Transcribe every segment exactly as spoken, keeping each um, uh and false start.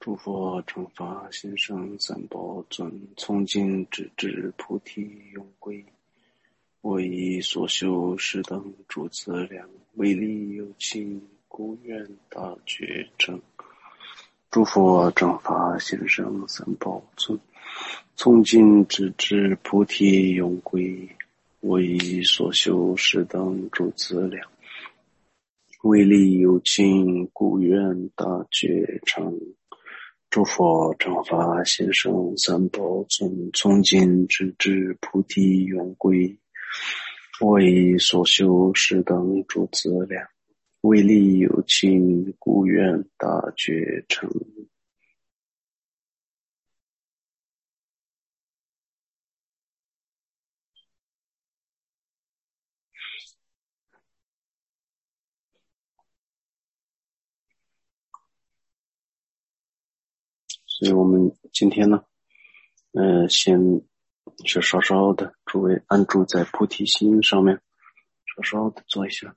诸佛正法心生三宝尊，从今直至菩提永归。我以所修是等诸资粮，为利有情，故愿大觉成。诸佛正法心生三宝尊，从今直至菩提永归。我以所修是等诸资粮，为利有情，故愿大觉成。诸佛正法心生三宝尊，从今直至菩提永归。我以所修是等诸资粮，为利有情，故愿大觉成。所以我们今天呢，呃，先是稍稍的诸位安住在菩提心上面，稍稍的做一下。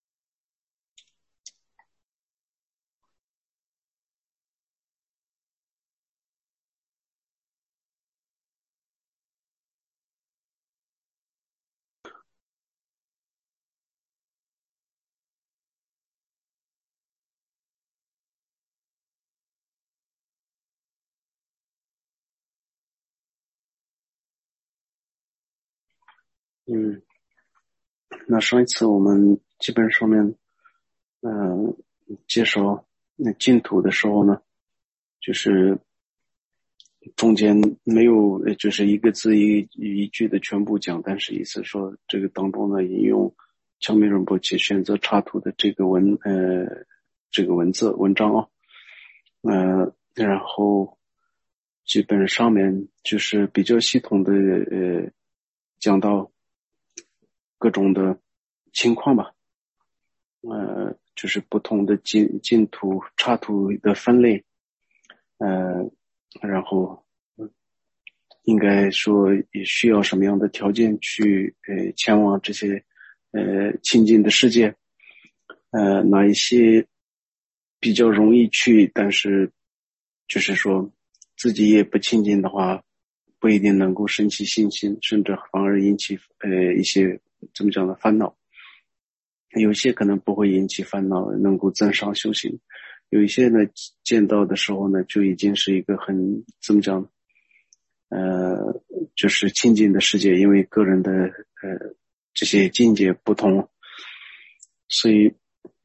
嗯，那上一次我们基本上面，嗯、呃，介绍那净土的时候呢，就是中间没有就是一个字一一句的全部讲，但是意思说这个当中呢引用乔米仁波切选择插图的这个文呃这个文字文章啊，呃然后基本上面就是比较系统的呃讲到各种的情况吧，呃就是不同的净净土插图的分类，呃然后应该说也需要什么样的条件去呃前往这些呃亲近的世界，呃哪一些比较容易去，但是就是说自己也不亲近的话，不一定能够升起信心，甚至反而引起呃一些怎么讲呢烦恼。有些可能不会引起烦恼，能够增上修行。有一些呢见到的时候呢就已经是一个很怎么讲呢呃，就是亲近的世界，因为个人的呃这些境界不同，所以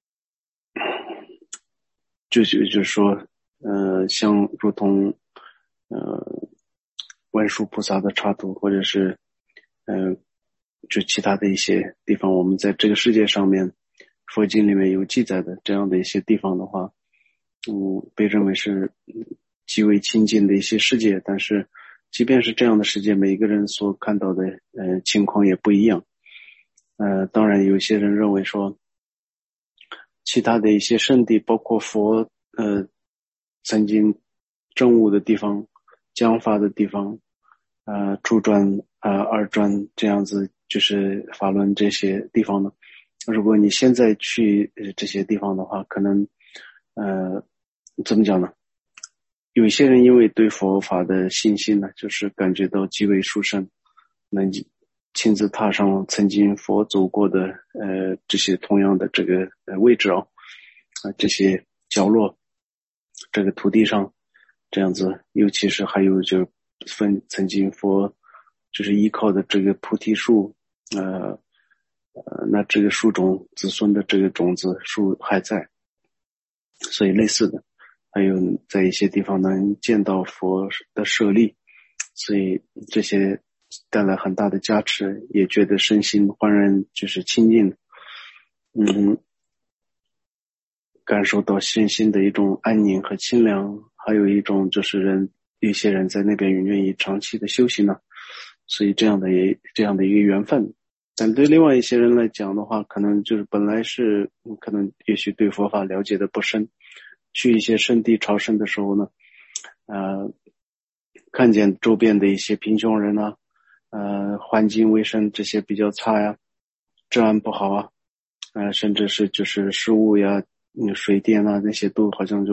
就就就是说，呃，像如同呃文殊菩萨的插图，或者是呃就其他的一些地方，我们在这个世界上面佛经里面有记载的这样的一些地方的话，嗯，被认为是极为亲近的一些世界，但是即便是这样的世界，每一个人所看到的呃情况也不一样。呃，当然有些人认为说，其他的一些圣地，包括佛呃曾经证悟的地方、讲法的地方、呃初传、呃二传这样子，就是法轮这些地方呢。如果你现在去呃这些地方的话，可能呃怎么讲呢？有一些人因为对佛法的信心呢，就是感觉到极为殊胜，能亲自踏上曾经佛走过的呃这些同样的这个呃位置啊，啊这些角落，这个土地上这样子，尤其是还有就分曾经佛就是依靠的这个菩提树，呃呃那这个树种子孙的这个种子树还在，所以类似的。还有在一些地方能见到佛的舍利，所以这些带来很大的加持，也觉得身心焕然就是清净，嗯，感受到身心的一种安宁和清凉，还有一种就是人一些人在那边愿意长期的修行呢，所以这样的也这样的一个缘分。但对另外一些人来讲的话，可能就是本来是可能也许对佛法了解的不深，去一些圣地朝圣的时候呢，呃，看见周边的一些贫穷人啊，呃，环境卫生这些比较差呀，治安不好啊，呃，甚至是就是食物呀、嗯、水电啊那些都好像就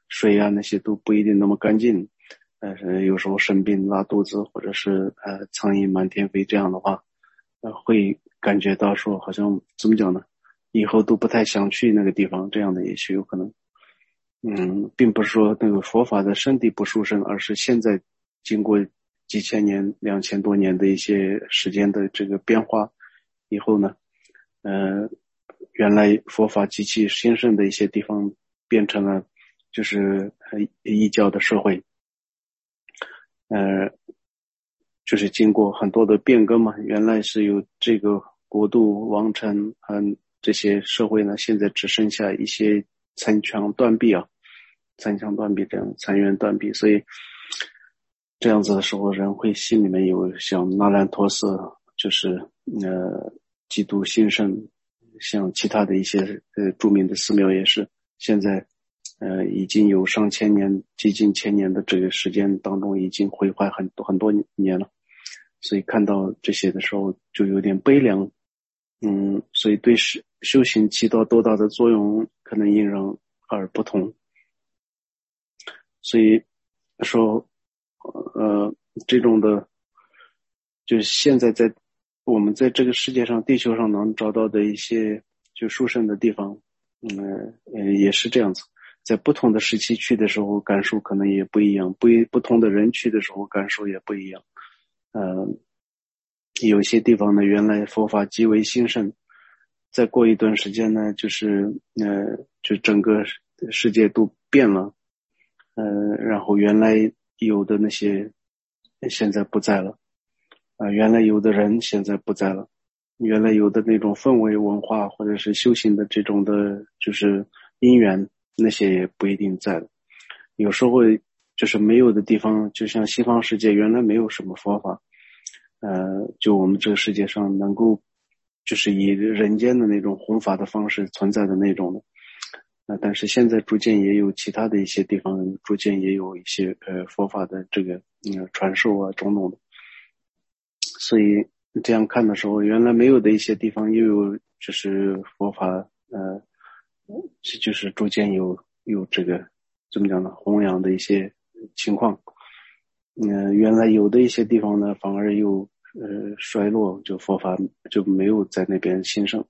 水啊那些都不一定那么干净，但是有时候生病拉肚子，或者是呃苍蝇满天飞，这样的话，呃会感觉到说好像怎么讲呢？以后都不太想去那个地方，这样的也是有可能。嗯，并不是说那个佛法的圣地不殊胜，而是现在经过几千年、两千多年的一些时间的这个变化以后呢，呃，原来佛法极其兴盛的一些地方变成了就是呃异教的社会，呃，就是经过很多的变革嘛，原来是有这个国度、王城，嗯，这些社会呢，现在只剩下一些残墙断壁啊，残墙断壁这样，残垣断壁，所以这样子的时候，人会心里面有像那兰陀寺，就是呃基督兴盛，像其他的一些呃著名的寺庙也是，现在呃已经有上千年、接近千年的这个时间当中，已经毁坏很多很多年了。所以看到这些的时候就有点悲凉，嗯，所以对修修行起到多大的作用，可能因人而不同。所以说，呃，这种的，就是现在在我们在这个世界上、地球上能找到的一些就殊胜的地方，嗯，呃，也是这样子。在不同的时期去的时候，感受可能也不一样；不一不同的人去的时候，感受也不一样。呃，有些地方呢，原来佛法极为兴盛，再过一段时间呢，就是呃，就整个世界都变了，呃，然后原来有的那些现在不在了，啊、呃，原来有的人现在不在了，原来有的那种氛围文化或者是修行的这种的，就是因缘那些也不一定在了。有时候就是没有的地方，就像西方世界原来没有什么佛法。呃，就我们这个世界上能够，就是以人间的那种弘法的方式存在的那种的，呃，但是现在逐渐也有其他的一些地方，逐渐也有一些呃佛法的这个嗯传授啊种种的，所以这样看的时候，原来没有的一些地方又有就是佛法呃，就是逐渐有有这个怎么讲呢弘扬的一些情况。嗯、呃，原来有的一些地方呢，反而又呃衰落，就佛法就没有在那边兴盛。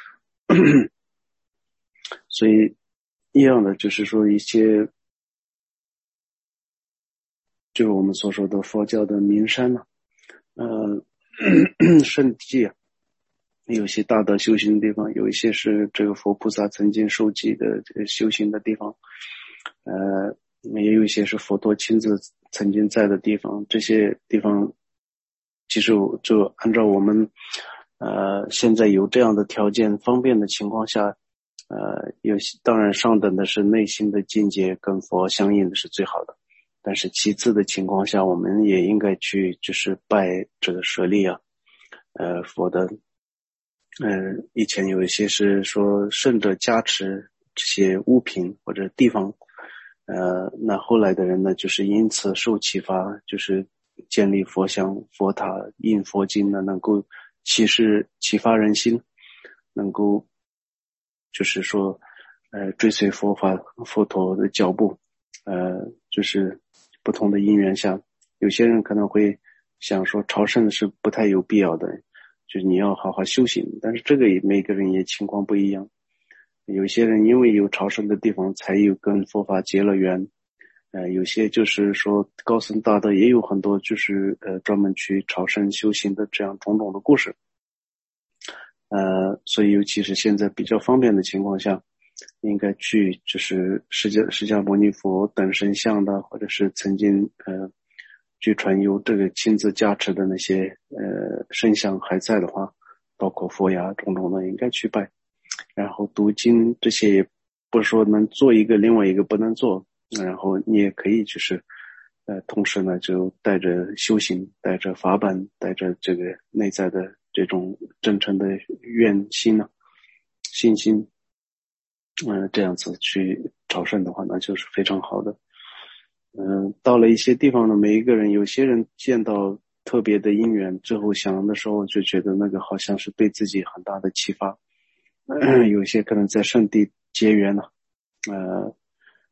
所以一样的就是说一些，就是我们所说的佛教的名山呢、啊，呃，圣迹啊，有些大的修行的地方，有一些是这个佛菩萨曾经收集的这个修行的地方，呃，也有一些是佛陀亲自曾经在的地方。这些地方，其实就按照我们呃现在有这样的条件方便的情况下，呃，有当然上等的是内心的境界跟佛相应的是最好的，但是其次的情况下，我们也应该去就是拜这个舍利啊，呃，佛的。嗯、呃，以前有一些是说圣者加持这些物品或者地方，呃，那后来的人呢，就是因此受启发，就是建立佛像、佛塔、印佛经呢，能够启示、启发人心，能够就是说，呃，追随佛法、佛陀的脚步，呃，就是不同的因缘下，有些人可能会想说朝圣是不太有必要的。就是你要好好修行，但是这个也每个人也情况不一样。有些人因为有朝圣的地方，才有跟佛法结了缘。呃，有些就是说高僧大德也有很多就是呃专门去朝圣修行的这样种种的故事。呃，所以尤其是现在比较方便的情况下，应该去就是释迦释迦牟尼佛等身像的，或者是曾经呃。据传有这个亲自加持的那些呃圣像还在的话，包括佛呀种种的，应该去拜。然后读经这些也不是说能做一个，另外一个不能做。然后你也可以就是呃，同时呢就带着修行，带着法本，带着这个内在的这种真诚的愿心呢、啊、信心，嗯、呃，这样子去朝圣的话，那就是非常好的。嗯、呃，到了一些地方呢，每一个人，有些人见到特别的因缘，最后想的时候就觉得那个好像是对自己很大的启发。呃、有些可能在圣地结缘了，呃，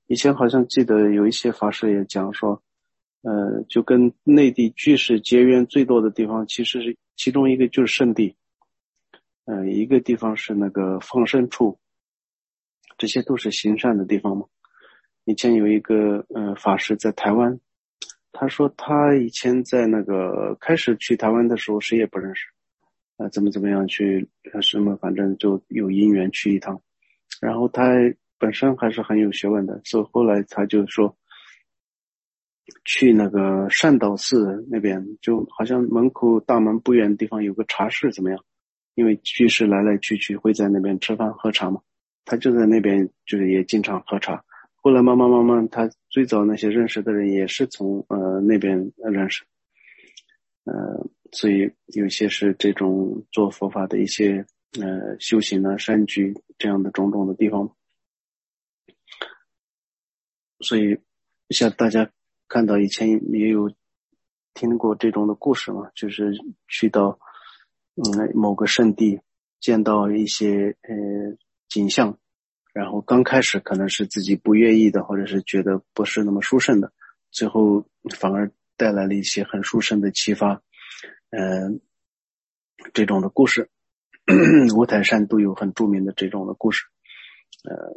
以前好像记得有一些法师也讲说，呃，就跟内地居士结缘最多的地方，其实是其中一个就是圣地，呃，一个地方是那个放生处，这些都是行善的地方嘛。以前有一个呃法师在台湾，他说他以前在那个开始去台湾的时候谁也不认识，啊、呃，怎么怎么样去什么，反正就有因缘去一趟，然后他本身还是很有学问的，所以后来他就说去那个善导寺那边，就好像门口大门不远的地方有个茶室，怎么样？因为居士来来去去会在那边吃饭喝茶嘛，他就在那边就是也经常喝茶。后来慢慢慢慢，他最早那些认识的人也是从呃那边认识，呃，所以有些是这种做佛法的一些呃修行啊、善居这样的种种的地方。所以像大家看到以前也有听过这种的故事嘛，就是去到嗯某个圣地见到一些呃景象，然后刚开始可能是自己不愿意的，或者是觉得不是那么殊胜的，最后反而带来了一些很殊胜的启发。嗯、呃，这种的故事五台山都有很著名的这种的故事。呃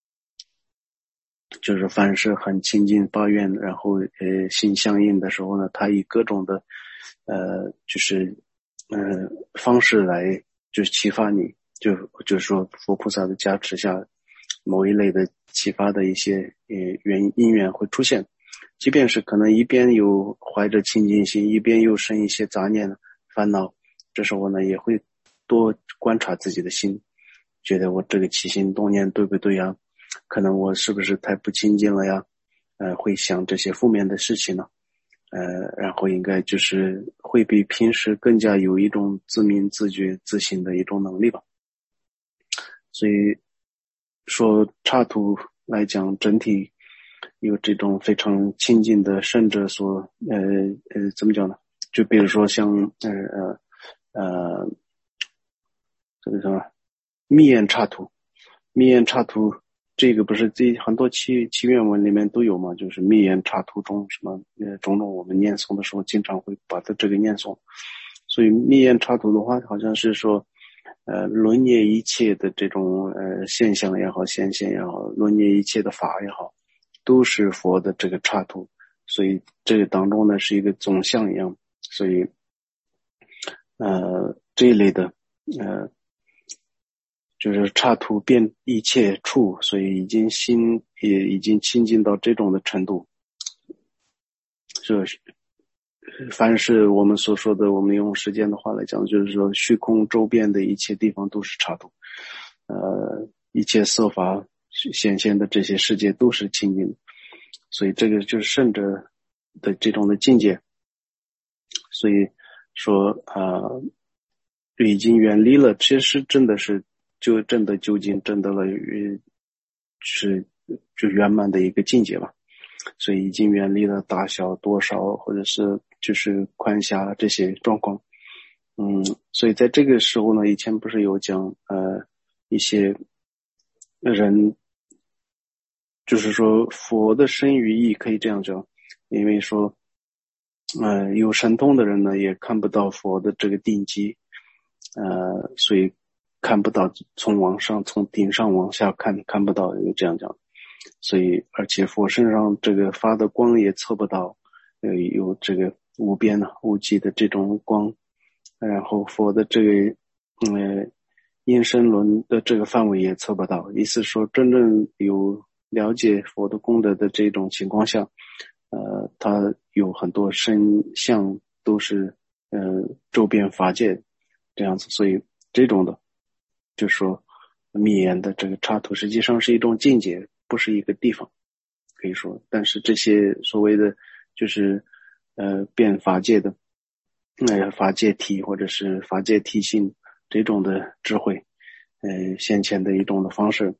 就是凡是很亲近发愿，然后呃心相应的时候呢，他以各种的呃就是呃方式来就是启发你，就就是说佛菩萨的加持下，某一类的启发的一些呃原因缘会出现，即便是可能一边有怀着清净心，一边又生一些杂念烦恼，这时候呢也会多观察自己的心，觉得我这个起心动念对不对呀？可能我是不是太不清净了呀？呃，会想这些负面的事情呢？呃，然后应该就是会比平时更加有一种自明自觉自省的一种能力吧。所以说刹土来讲，整体有这种非常亲近的圣者所呃呃怎么讲呢？就比如说像呃呃呃这个什么密眼刹土，密眼刹土这个不是这很多祈祈愿文里面都有嘛？就是密眼刹土中什么呃种种，我们念诵的时候经常会把它这个念诵。所以密眼刹土的话，好像是说，呃，轮灭一切的这种呃现象也好，现象也好，轮灭一切的法也好，都是佛的这个刹土。所以这个当中呢是一个总相一样，所以呃这一类的呃。就是刹土遍一切处，所以已经心也已经亲近到这种的程度。这凡是我们所说的，我们用时间的话来讲，就是说虚空周边的一切地方都是刹土，呃，一切色法显现的这些世界都是清净的，所以这个就是圣者的这种的境界。所以说啊、呃，已经远离了，其实真的是就真的究竟证得了是就圆满的一个境界吧。所以已经远离了大小多少或者是就是宽狭这些状况。嗯，所以在这个时候呢，以前不是有讲呃一些人，就是说佛的身与意可以这样讲，因为说呃有神通的人呢也看不到佛的这个定机，呃所以看不到从往上从顶上往下看看不到，有这样讲。所以而且佛身上这个发的光也测不到呃有这个无边的无际的这种光，然后佛的这个呃阴身轮的这个范围也测不到，意思说真正有了解佛的功德的这种情况下，呃他有很多身相都是呃周边法界这样子，所以这种的就说密言的这个刹土实际上是一种境界，不是一个地方，可以说。但是这些所谓的就是呃变法界的呃法界体或者是法界体性这种的智慧呃先前的一种的方式。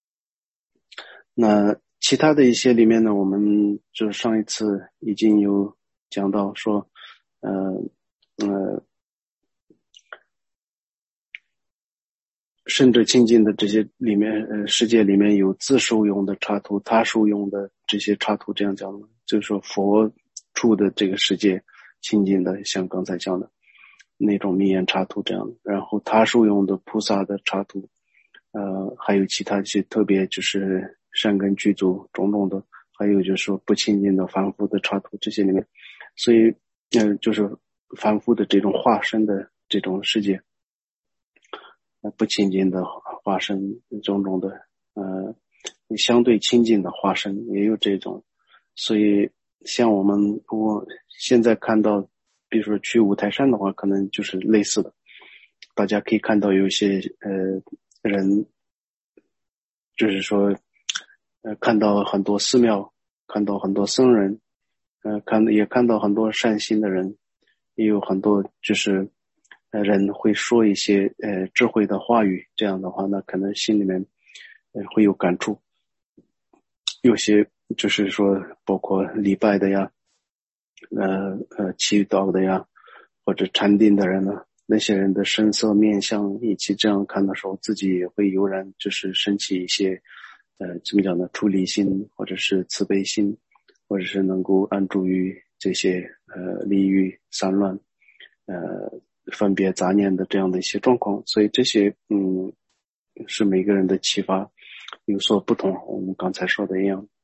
那其他的一些里面呢，我们就上一次已经有讲到说呃呃甚至亲近的这些里面，呃，世界里面有自受用的插图，他受用的这些插图，这样讲的，就是说佛处的这个世界亲近的，像刚才讲的那种密言插图这样的，然后他受用的菩萨的插图，呃，还有其他一些特别就是善根具足种种的，还有就是说不亲近的凡夫的插图这些里面，所以，嗯、呃，就是凡夫的这种化身的这种世界。不亲近的化身，种种的，呃，相对亲近的化身也有这种，所以像我们我现在看到，比如说去五台山的话，可能就是类似的，大家可以看到有一些呃人，就是说，呃，看到很多寺庙，看到很多僧人，呃，看也看到很多善心的人，也有很多就是呃人会说一些呃智慧的话语，这样的话呢，可能心里面呃会有感触。有些就是说包括礼拜的呀，呃呃祈祷的呀，或者禅定的人呢，那些人的声色面相一起这样看的时候，自己也会油然就是升起一些呃怎么讲呢，出离心或者是慈悲心，或者是能够安住于这些呃离欲散乱呃分别杂念的这样的一些状况。所以这些嗯是每个人的启发有所不同，我们刚才说的一样。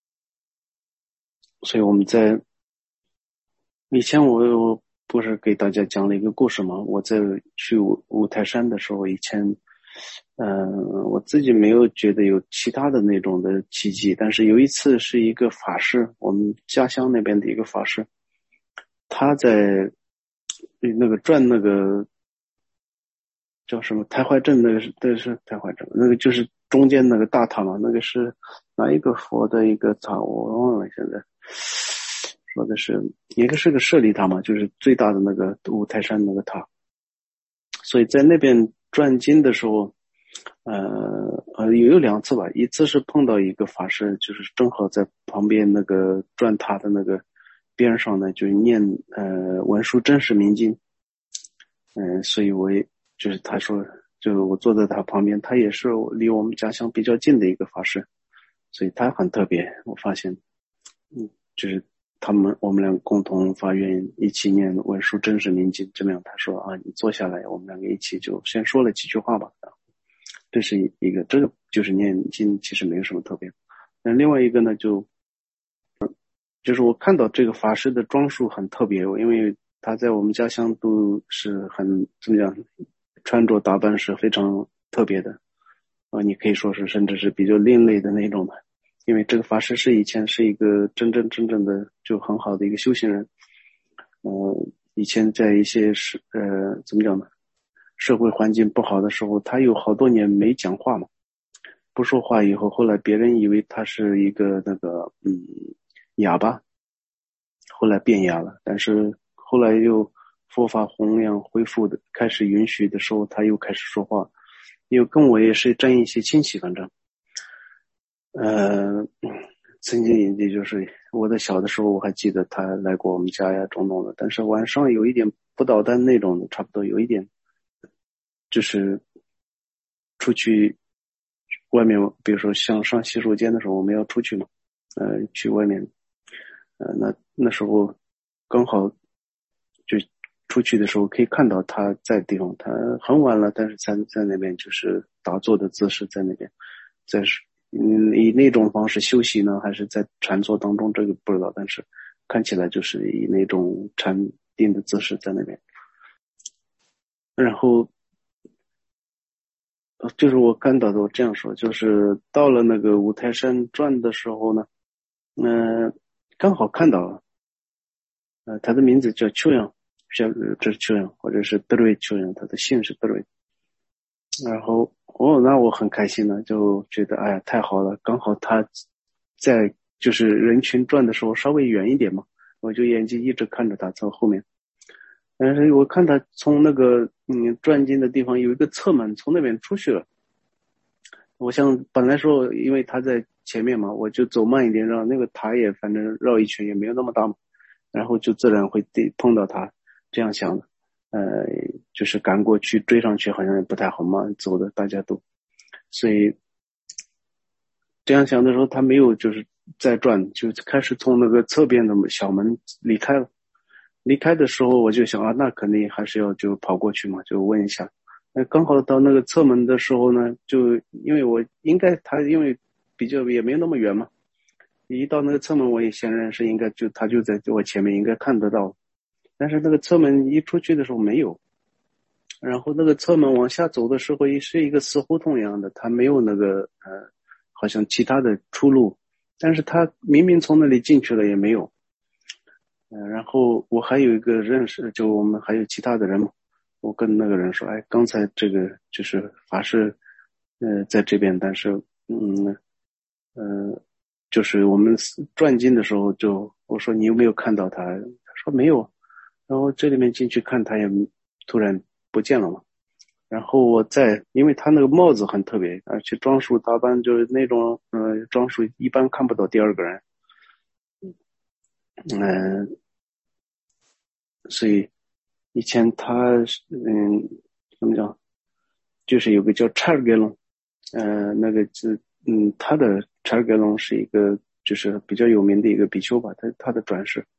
所以我们在以前我有不是给大家讲了一个故事吗？我在去五五台山的时候，以前嗯、呃，我自己没有觉得有其他的那种的奇迹，但是有一次是一个法师，我们家乡那边的一个法师，他在那个转那个叫什么台怀镇，那个是那是台怀镇，那个就是中间那个大塔嘛，那个是哪一个佛的一个塔我忘了，现在说的是一个是个舍利塔嘛，就是最大的那个五台山那个塔。所以在那边转经的时候，呃呃有有两次吧，一次是碰到一个法师，就是正好在旁边那个转塔的那个边上呢，就念呃文殊真实明经，嗯、呃，所以我也就是他说，就我坐在他旁边，他也是离我们家乡比较近的一个法师，所以他很特别，我发现，嗯，就是他们我们俩共同发愿一起念文殊真实明经，这么样他说啊，你坐下来，我们两个一起就先说了几句话吧。这是一个，这个就是念经其实没有什么特别。那另外一个呢，就就是我看到这个法师的装束很特别，因为他在我们家乡都是很怎么讲，穿着打扮是非常特别的啊、呃，你可以说是甚至是比较另类的那种的。因为这个法师是以前是一个真真正正的就很好的一个修行人，呃，以前在一些是呃怎么讲呢，社会环境不好的时候，他有好多年没讲话嘛，不说话以后，后来别人以为他是一个那个嗯哑巴，后来变哑了，但是后来又佛法弘扬恢复的开始允许的时候，他又开始说话，又跟我也是沾一些亲戚，反正。呃，曾经也就是我在小的时候，我还记得他来过我们家呀，种种的。但是晚上有一点不捣蛋那种的，差不多有一点，就是出去外面，比如说像上洗手间的时候，我们要出去嘛，呃，去外面，呃，那那时候刚好就出去的时候可以看到他在地方，他很晚了，但是在在那边就是打坐的姿势在那边，在嗯，以那种方式休息呢，还是在禅坐当中，这个不知道，但是看起来就是以那种禅定的姿势在那边。然后，就是我看到的，我这样说，就是到了那个五台山转的时候呢，嗯、呃，刚好看到了，呃，他的名字叫秋阳，叫这是秋阳，或者是德瑞秋阳，他的姓是德瑞。然后哦，那我很开心呢，就觉得哎呀太好了，刚好他在就是人群转的时候稍微远一点嘛，我就眼睛一直看着他从后面，但是我看他从那个嗯转进的地方有一个侧门，从那边出去了。我想本来说因为他在前面嘛，我就走慢一点，让那个塔也反正绕一圈也没有那么大嘛，然后就自然会碰到他，这样想的。 呃，就是赶过去追上去，好像也不太好嘛，走的大家都，所以这样想的时候，他没有就是再转，就开始从那个侧边的小门离开了。离开的时候，我就想啊，那肯定还是要就跑过去嘛，就问一下。那刚好到那个侧门的时候呢，就因为我应该他因为比较也没那么远嘛，一到那个侧门，我也显然是应该就他就在我前面，应该看得到。但是那个侧门一出去的时候没有，然后那个侧门往下走的时候也是一个死胡同一样的，它没有那个呃，好像其他的出路，但是他明明从那里进去了也没有。嗯、呃，然后我还有一个认识，就我们还有其他的人嘛，我跟那个人说，哎，刚才这个就是法师，呃，在这边，但是嗯，呃，就是我们转经的时候就，我说你有没有看到他？他说没有。然后这里面进去看，他也突然不见了嘛。然后我再，因为他那个帽子很特别，而且装束打扮就是那种，呃，装束一般看不到第二个人。嗯、呃，所以以前他，嗯，怎么讲，就是有个叫查尔盖隆，呃，那个是，嗯，他的查尔盖隆是一个就是比较有名的一个比丘吧，他他的转世。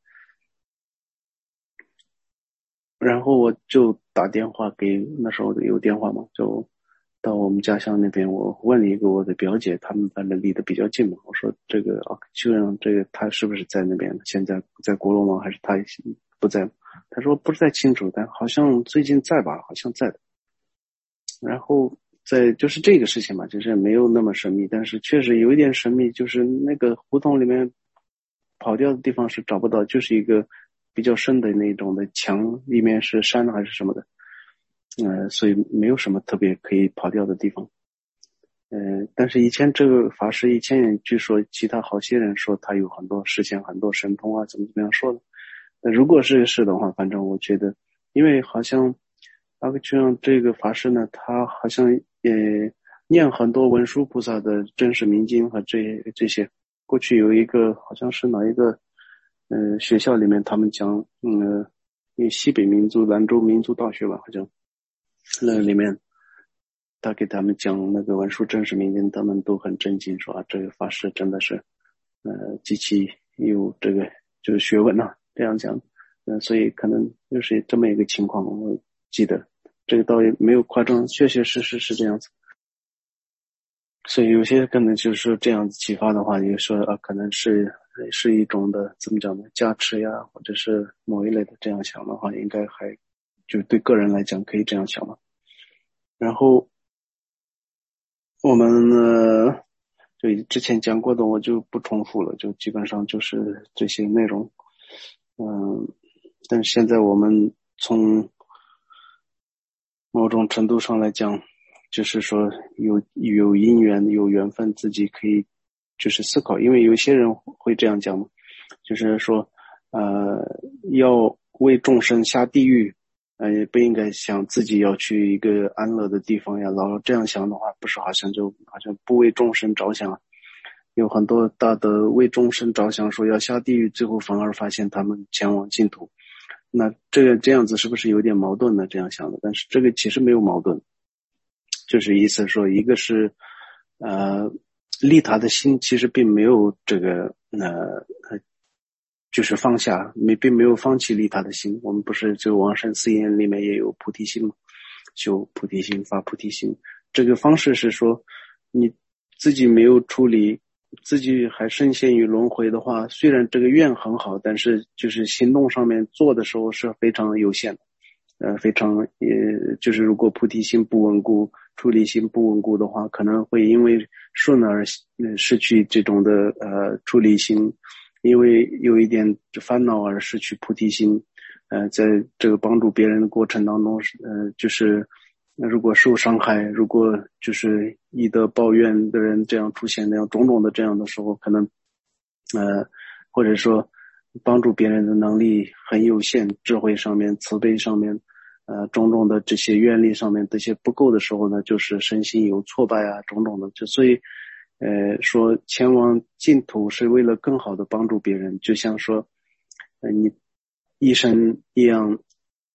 然后我就打电话给那时候有电话嘛，就到我们家乡那边，我问了一个我的表姐，他们反正离得比较近嘛，我说这个啊，就让这个他是不是在那边？现在在国罗吗？还是他不在？他说不是太清楚，但好像最近在吧，好像在的。然后在就是这个事情嘛，就是没有那么神秘，但是确实有一点神秘，就是那个胡同里面跑掉的地方是找不到，就是一个比较深的那种的墙，里面是山还是什么的，呃，所以没有什么特别可以跑掉的地方。呃，但是以前这个法师以前也据说其他好些人说他有很多实现很多神通啊，怎么怎么样说的。呃，如果是是的话，反正我觉得，因为好像阿克就像这个法师呢，他好像也念很多文殊菩萨的真实明经和这这些。过去有一个好像是哪一个，呃，学校里面他们讲，嗯，因为西北民族兰州民族大学吧，好像那里面他给他们讲那个文殊真实明经，他们都很震惊，说啊，这个法师真的是，呃，极其有这个就是学问啊，这样讲。嗯、呃，所以可能就是这么一个情况，我记得这个倒也没有夸张，确确实实是这样子。所以有些可能就是这样子启发的话，也说啊，可能是是一种的怎么讲呢，加持呀，或者是某一类的，这样想的话，应该还就对个人来讲可以这样想嘛。然后我们呢，就之前讲过的，我就不重复了，就基本上就是这些内容。嗯，但是现在我们从某种程度上来讲，就是说有有因缘有缘分，自己可以就是思考，因为有些人会这样讲嘛，就是说呃要为众生下地狱，呃也不应该想自己要去一个安乐的地方呀，老这样想的话，不是好像就好像不为众生着想，有很多大德为众生着想，说要下地狱，最后反而发现他们前往净土。那这个这样子是不是有点矛盾呢？这样想的，但是这个其实没有矛盾，就是意思说，一个是呃利他的心，其实并没有这个呃就是放下，没并没有放弃利他的心。我们不是就往生誓言里面也有菩提心吗？修菩提心，发菩提心，这个方式是说，你自己没有处理，自己还深陷于轮回的话，虽然这个愿很好，但是就是行动上面做的时候是非常有限的，呃，非常也就是如果菩提心不稳固，处理心不稳固的话，可能会因为顺而呃失去这种的呃处理心，因为有一点烦恼而失去菩提心。呃，在这个帮助别人的过程当中，呃，就是如果受伤害，如果就是以德报怨的人这样出现，那样种种的这样的时候，可能呃，或者说帮助别人的能力很有限，智慧上面、慈悲上面，呃，种种的这些愿力上面这些不够的时候呢，就是身心有挫败啊，种种的，就所以，呃，说前往净土是为了更好的帮助别人，就像说，呃，你医生一样，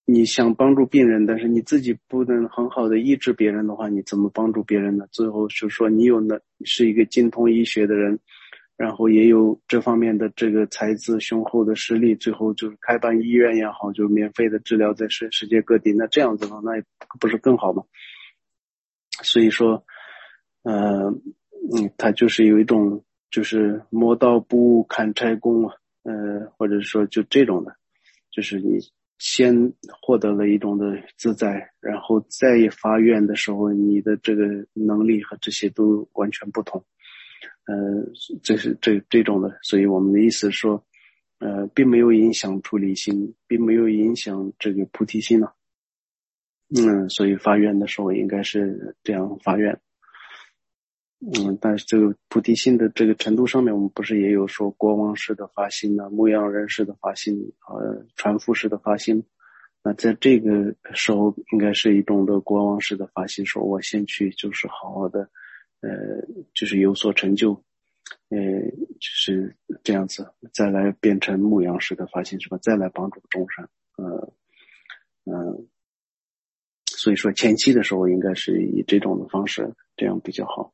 你想帮助病人，但是你自己不能很好的医治别人的话，你怎么帮助别人呢？最后是说你有呢，是一个精通医学的人，然后也有这方面的这个才智雄厚的实力，最后就是开办医院也好，就免费的治疗在世世界各地，那这样子的话，那不是更好吗？所以说，呃，嗯，他就是有一种就是磨刀不误砍柴工啊，呃，或者说就这种的，就是你先获得了一种的自在，然后再发愿的时候，你的这个能力和这些都完全不同。呃，这是这这种的，所以我们的意思是说，呃，并没有影响出离心，并没有影响这个菩提心呢、啊。嗯，所以发愿的时候应该是这样发愿。嗯，但是这个菩提心的这个程度上面，我们不是也有说国王式的发心呢、啊，牧羊人式的发心，呃，船夫式的发心。那在这个时候，应该是一种的国王式的发心，说我先去就是好好的，呃，就是有所成就，呃，就是这样子，再来变成牧羊式的发心，是吧？再来帮助众生，呃，嗯、呃。所以说前期的时候应该是以这种的方式，这样比较好。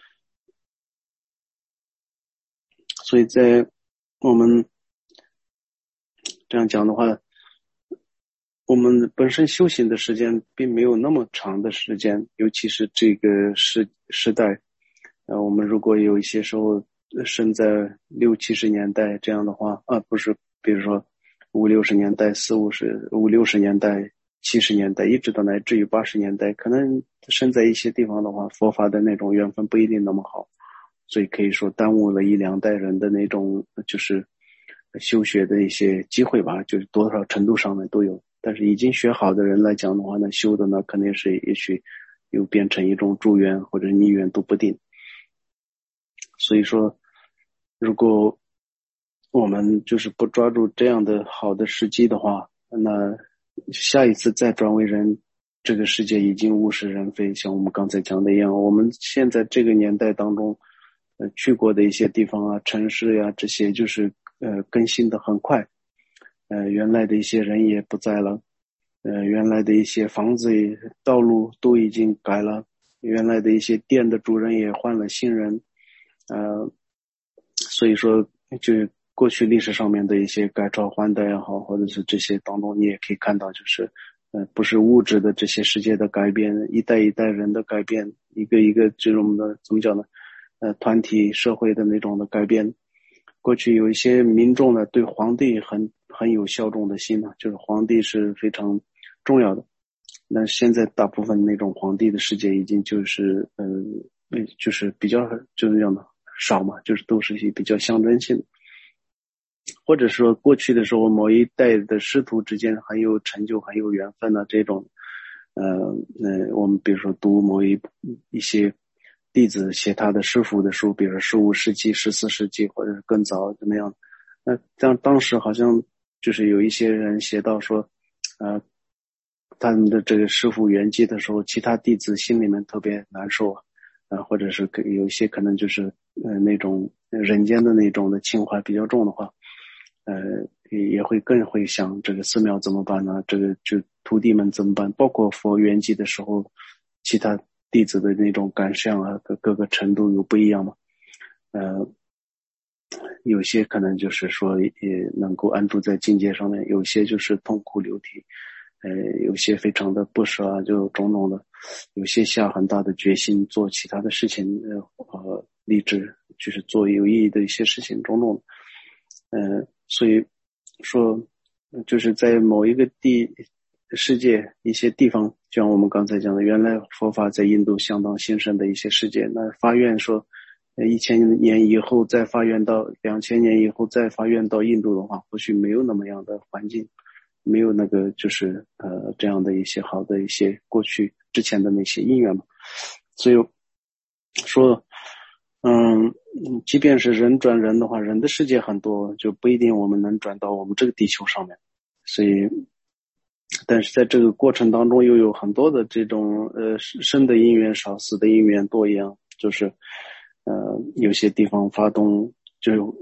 所以在我们这样讲的话，我们本身修行的时间并没有那么长的时间，尤其是这个时时代，呃，我们如果有一些时候生在六七十年代这样的话，啊，不是，比如说五六十年代、四五十、五六十年代、七十年代，一直到乃至于八十年代，可能生在一些地方的话，佛法的那种缘分不一定那么好，所以可以说耽误了一两代人的那种就是修学的一些机会吧，就是多少程度上面都有。但是已经学好的人来讲的话呢，修的呢肯定是也许又变成一种助缘或者逆缘都不定。所以说，如果我们就是不抓住这样的好的时机的话，那下一次再转为人，这个世界已经物是人非，像我们刚才讲的一样，我们现在这个年代当中，呃，去过的一些地方啊、城市呀、啊，这些就是呃更新的很快，呃，原来的一些人也不在了，呃，原来的一些房子也、道路都已经改了，原来的一些店的主人也换了新人，呃，所以说就是过去历史上面的一些改朝换代也好，或者是这些当中，你也可以看到，就是呃，不是物质的这些世界的改变，一代一代人的改变，一个一个这种的怎么讲呢？呃，团体社会的那种的改变。过去有一些民众呢，对皇帝很很有效忠的心呢，就是皇帝是非常重要的。那现在大部分那种皇帝的世界已经就是呃，就是比较就是这样的少嘛，就是都是一些比较象征性的。或者说过去的时候某一代的师徒之间很有成就很有缘分的这种呃呃我们比如说读某一一些弟子写他的师傅的书，比如说十五世纪十四世纪或者是更早怎么样，那当当时好像就是有一些人写到说呃他们的这个师傅圆寂的时候，其他弟子心里面特别难受啊，呃或者是有一些可能就是呃那种人间的那种的情怀比较重的话，呃，也会更会想这个寺庙怎么办呢？这个就徒弟们怎么办？包括佛圆寂的时候，其他弟子的那种感想啊，各各个程度有不一样嘛。呃，有些可能就是说也能够安住在境界上面，有些就是痛哭流涕，呃，有些非常的不舍啊，就种种的，有些下很大的决心做其他的事情，呃，呃立志就是做有意义的一些事情，种种的，呃。所以说就是在某一个地世界一些地方，就像我们刚才讲的，原来佛法在印度相当兴盛的一些世界，那发愿说一千年以后再发愿到两千年以后再发愿到印度的话，或许没有那么样的环境，没有那个就是呃这样的一些好的一些过去之前的那些因缘嘛。所以说嗯，即便是人转人的话，人的世界很多，就不一定我们能转到我们这个地球上面。所以，但是在这个过程当中，又有很多的这种呃生的因缘少，死的因缘多一样。就是呃有些地方发动，就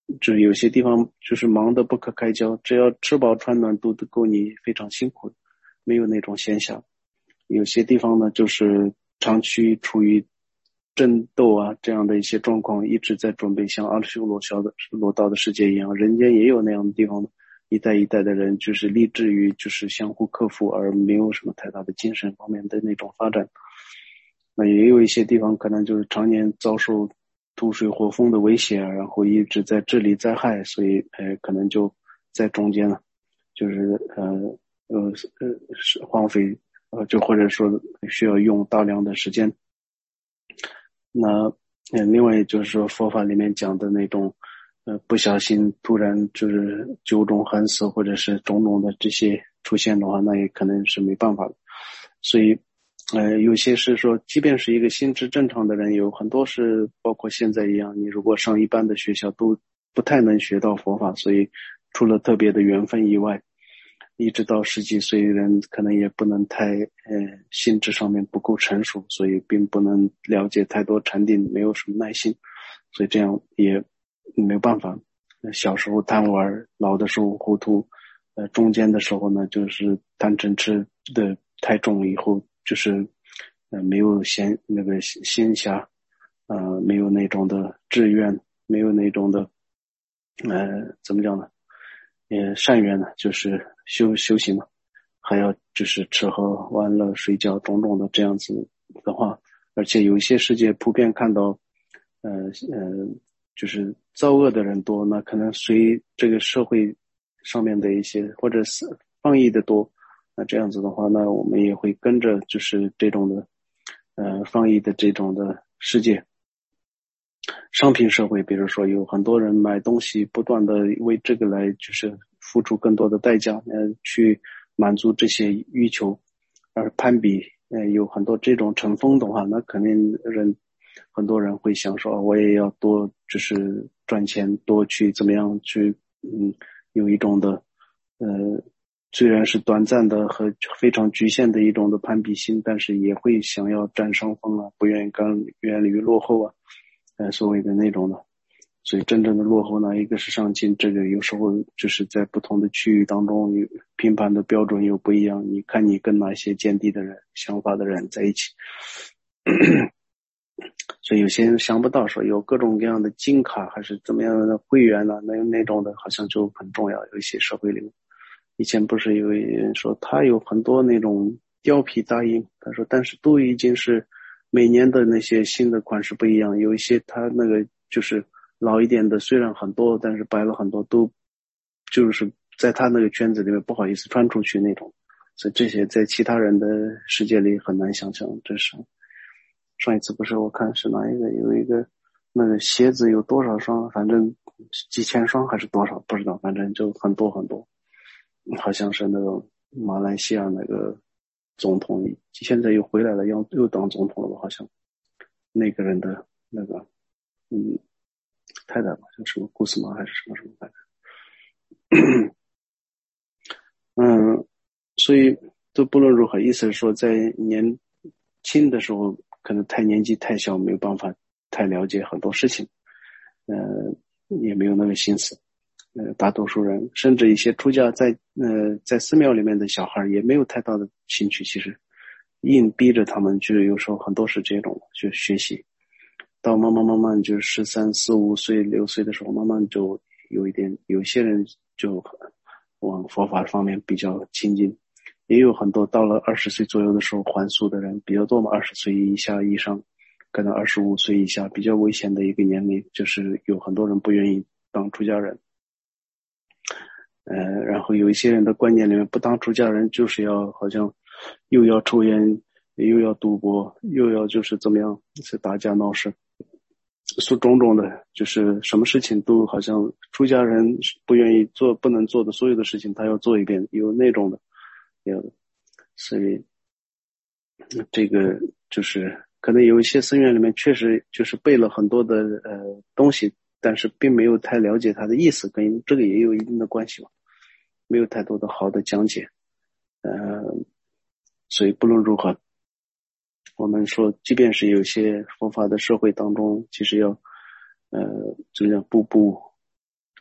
就是有些地方就是忙得不可开交，只要吃饱穿暖都够你非常辛苦，没有那种闲暇。有些地方呢，就是长期处于争斗啊这样的一些状况，一直在准备像阿修罗小的罗道的世界一样，人间也有那样的地方，一代一代的人就是立志于就是相互克服，而没有什么太大的精神方面的那种发展。那也有一些地方可能就是常年遭受土水火风的威胁，然后一直在治理灾害，所以呃可能就在中间了，就是呃呃呃是荒废，呃就或者说需要用大量的时间。那呃另外就是说佛法里面讲的那种呃不小心突然就是九种寒死或者是种种的这些出现的话，那也可能是没办法的。所以呃，有些是说，即便是一个心智正常的人，有很多是包括现在一样，你如果上一般的学校都不太能学到佛法，所以除了特别的缘分以外，一直到十几岁人可能也不能太呃心智上面不够成熟，所以并不能了解太多禅定，没有什么耐心，所以这样也没有办法。小时候贪玩，老的时候糊涂，呃，中间的时候呢，就是贪嗔痴的太重，以后就是呃没有闲那个闲暇，呃没有那种的志愿，没有那种的呃怎么讲呢？呃善愿呢，就是修修行嘛，还要就是吃喝玩乐睡觉种种的这样子的话，而且有一些世界普遍看到，呃呃就是造恶的人多，那可能随这个社会上面的一些或者是放逸的多。那这样子的话，那我们也会跟着就是这种的，呃，放逸的这种的世界，商品社会，比如说有很多人买东西，不断的为这个来就是付出更多的代价，呃，去满足这些欲求，而攀比，呃，有很多这种成风的话，那肯定人很多人会想说，我也要多就是赚钱，多去怎么样去，嗯，有一种的，呃。虽然是短暂的和非常局限的一种的攀比心，但是也会想要占上风啊，不愿意甘愿于落后啊，呃，所谓的那种的。所以真正的落后呢，一个是上进，这个有时候就是在不同的区域当中，有评判的标准又不一样。你看你跟哪些见地的人、想法的人在一起，所以有些人想不到说有各种各样的金卡还是怎么样的会员呢、啊，那那种的好像就很重要。有一些社会里面。以前不是有人说他有很多那种貂皮大衣，他说但是都已经是每年的那些新的款式不一样，有一些他那个就是老一点的虽然很多，但是摆了很多都就是在他那个圈子里面不好意思穿出去那种，所以这些在其他人的世界里很难想象。这是上一次不是我看是哪一个有一个那个鞋子有多少双，反正几千双还是多少不知道，反正就很多很多。好像是那个马来西亚那个总统，现在又回来了，又又当总统了吧？好像那个人的那个嗯太太吧，叫什么古斯玛还是什么什么太太？嗯，所以都不论如何，意思是说，在年轻的时候，可能太年纪太小，没有办法太了解很多事情，呃，也没有那个心思。呃，大多数人，甚至一些出家在呃在寺庙里面的小孩，也没有太大的兴趣。其实，硬逼着他们，就有时候很多是这种，就学习。到慢慢慢慢，就十三四五岁、六岁的时候，慢慢就有一点，有些人就往佛法方面比较亲近，也有很多到了二十岁左右的时候还俗的人比较多嘛。二十岁以下以上，可能二十五岁以下比较危险的一个年龄，就是有很多人不愿意当出家人。呃，然后有一些人的观念里面，不当出家人就是要好像又要抽烟，又要赌博，又要就是怎么样是打架闹事，说种种的，就是什么事情都好像出家人不愿意做、不能做的所有的事情，他要做一遍，有那种的，有的，所以这个就是可能有一些僧院里面确实就是背了很多的呃东西，但是并没有太了解它的意思，跟这个也有一定的关系吧。没有太多的好的讲解，呃，所以不论如何，我们说，即便是有些佛法的社会当中，其实要，呃，怎么样，步步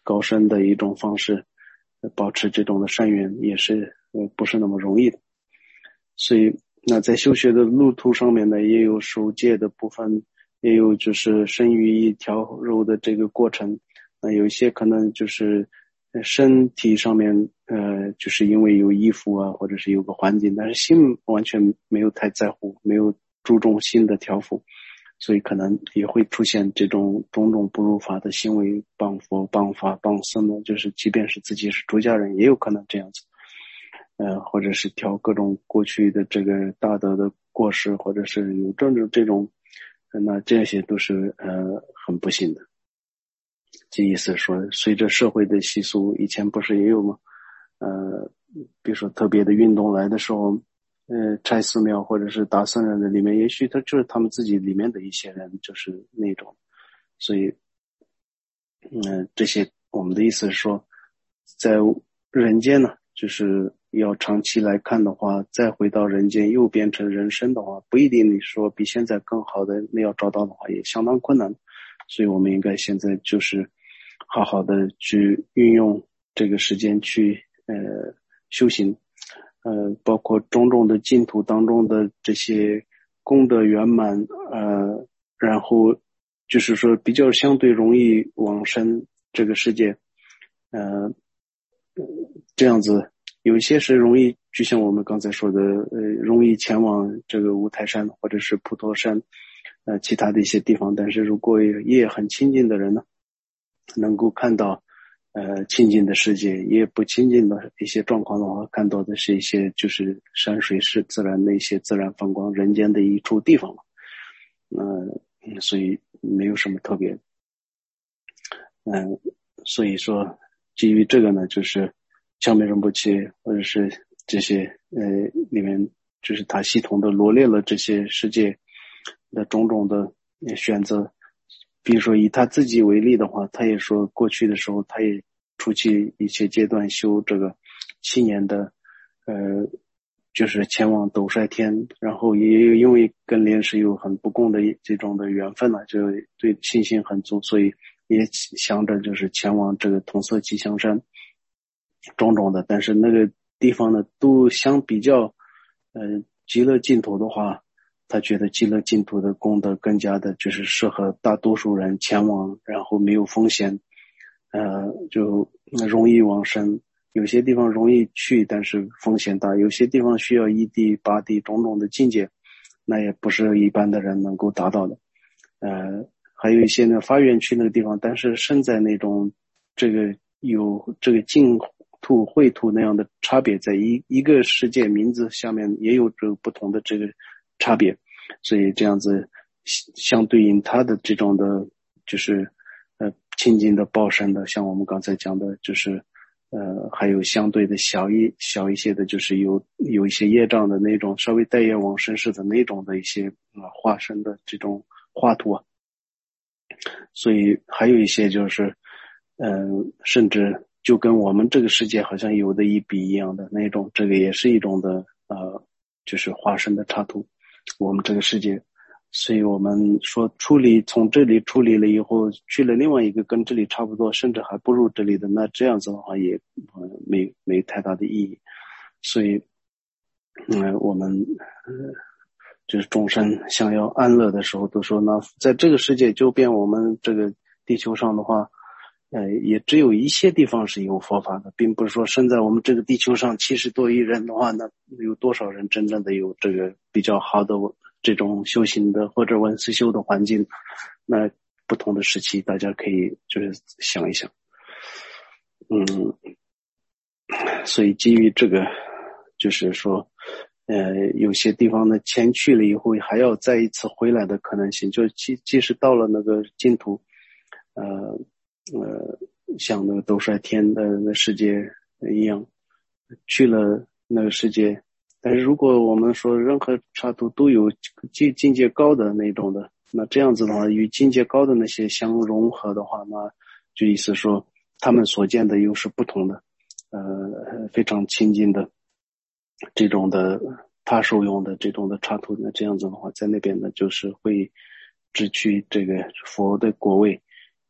高深的一种方式，呃保持这种的善缘也是呃不是那么容易的。所以那在修学的路途上面呢，也有守戒的部分，也有就是生于一条肉的这个过程。那有一些可能就是身体上面呃就是因为有衣服啊，或者是有个环境，但是心完全没有太在乎，没有注重心的调伏，所以可能也会出现这种种种不如法的行为，谤佛谤法谤僧呢，就是即便是自己是出家人也有可能这样子，呃或者是挑各种过去的这个大德的过失，或者是有这种这种那这些都是呃很不幸的。这意思说随着社会的习俗，以前不是也有吗？呃比如说特别的运动来的时候，呃拆寺庙或者是打僧人的里面，也许他就是他们自己里面的一些人就是那种，所以嗯、呃、这些我们的意思是说，在人间呢，就是要长期来看的话，再回到人间又变成人生的话，不一定你说比现在更好的那要找到的话也相当困难，所以我们应该现在就是好好的去运用这个时间去呃修行，呃包括种种的净土当中的这些功德圆满，呃然后就是说比较相对容易往生这个世界，呃这样子有一些是容易，就像我们刚才说的，呃，容易前往这个五台山或者是普陀山，呃，其他的一些地方。但是如果也很亲近的人呢，能够看到，呃，亲近的世界，也不亲近的一些状况的话，看到的是一些就是山水是自然的一些自然风光，人间的一处地方嘛。呃，所以没有什么特别。嗯、呃，所以说基于这个呢，就是羌梅仁波切或者是这些呃里面，就是他系统的罗列了这些世界的种种的选择。比如说以他自己为例的话，他也说过去的时候，他也初期一些阶段修这个七年的呃就是前往斗率天，然后也因为跟莲师有很不共的这种的缘分了，就对信心很足，所以也想着就是前往这个同色吉祥山种种的。但是那个地方呢，都相比较呃极乐净土的话，他觉得极乐净土的功德更加的就是适合大多数人前往，然后没有风险，呃就容易往生。有些地方容易去，但是风险大；有些地方需要一地、八地种种的境界，那也不是一般的人能够达到的。呃，还有一些呢，发愿去那个地方，但是身在那种这个有这个净土、秽土那样的差别，在一一个世界名字下面也有着不同的这个差别，所以这样子相对应它的这种的，就是呃亲近的报身的，像我们刚才讲的，就是呃还有相对的小一小一些的，就是有有一些业障的那种，稍微带业往生世的那种的一些呃化身的这种画图啊。所以还有一些就是嗯、呃、甚至就跟我们这个世界好像有的一比一样的那种，这个也是一种的呃就是化身的插图我们这个世界。所以我们说处理从这里处理了以后，去了另外一个跟这里差不多甚至还不如这里的，那这样子的话也呃没没太大的意义。所以嗯、呃、我们呃就是众生想要安乐的时候，都说那在这个世界周边我们这个地球上的话，呃，也只有一些地方是有佛法的，并不是说生在我们这个地球上七十多亿人的话，那有多少人真正的有这个比较好的这种修行的或者文思修的环境？那不同的时期，大家可以就是想一想，嗯，所以基于这个，就是说。呃，有些地方呢，前去了以后还要再一次回来的可能性，就即即使到了那个净土，呃呃，像那个斗率天的那世界一样，去了那个世界，但是如果我们说任何刹土都有境境界高的那种的，那这样子的话，与境界高的那些相融合的话，那就意思说他们所见的又是不同的，呃，非常亲近的。这种的他受用的这种的插图，那这样子的话，在那边呢，就是会只取这个佛的果位，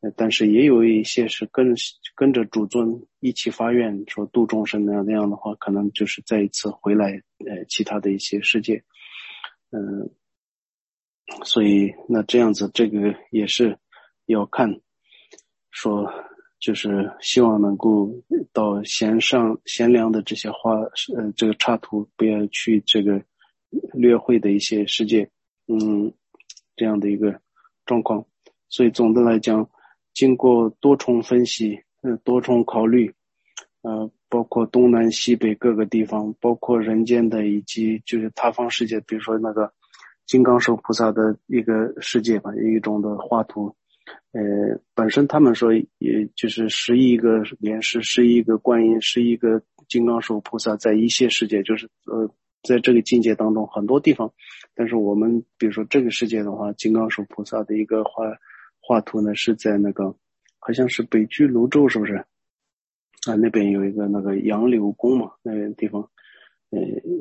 呃，但是也有一些是跟跟着主尊一起发愿说度众生那样，那样的话可能就是再一次回来呃其他的一些世界。嗯、呃，所以那这样子这个也是要看说就是希望能够到贤上贤良的这些花呃这个插图不要去这个略会的一些世界，嗯，这样的一个状况。所以总的来讲，经过多重分析，呃，多重考虑，呃，包括东南西北各个地方，包括人间的以及就是他方世界，比如说那个金刚手菩萨的一个世界吧，一种的画图，呃，本身他们说也就是十一个莲师，十一个观音，十一个金刚手菩萨，在一切世界，就是呃，在这个境界当中很多地方，但是我们比如说这个世界的话，金刚手菩萨的一个画画图呢是在那个好像是北俱泸州，是不是啊？那边有一个那个杨柳宫嘛，那个地方，呃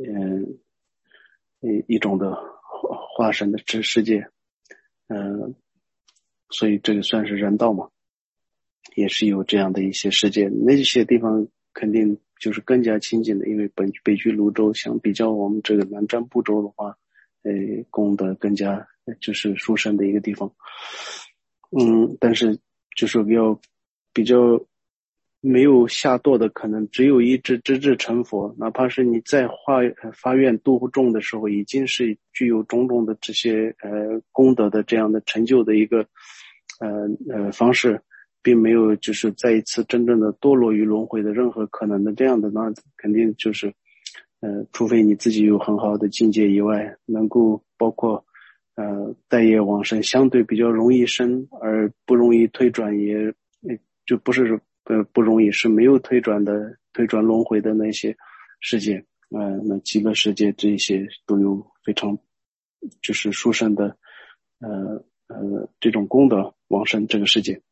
呃一种的化化身的这世界，嗯、呃，所以这个算是人道嘛，也是有这样的一些世界，那些地方肯定就是更加亲近的，因为本北俱泸州相比较我们这个南瞻部洲的话，呃，功德更加就是殊胜的一个地方。嗯，但是就是要比较没有下堕的，可能只有一直直至成佛，哪怕是你在化发愿度众的时候，已经是具有种种的这些呃功德的这样的成就的一个呃呃方式，并没有就是再一次真正的堕落于轮回的任何可能的这样的，那肯定就是呃，除非你自己有很好的境界以外，能够包括呃待业往生，相对比较容易生而不容易退转，也就不是呃不容易，是没有退转的退转轮回的那些世界，呃，那极乐世界这一些都有非常就是殊胜的呃呃这种功德往生这个世界。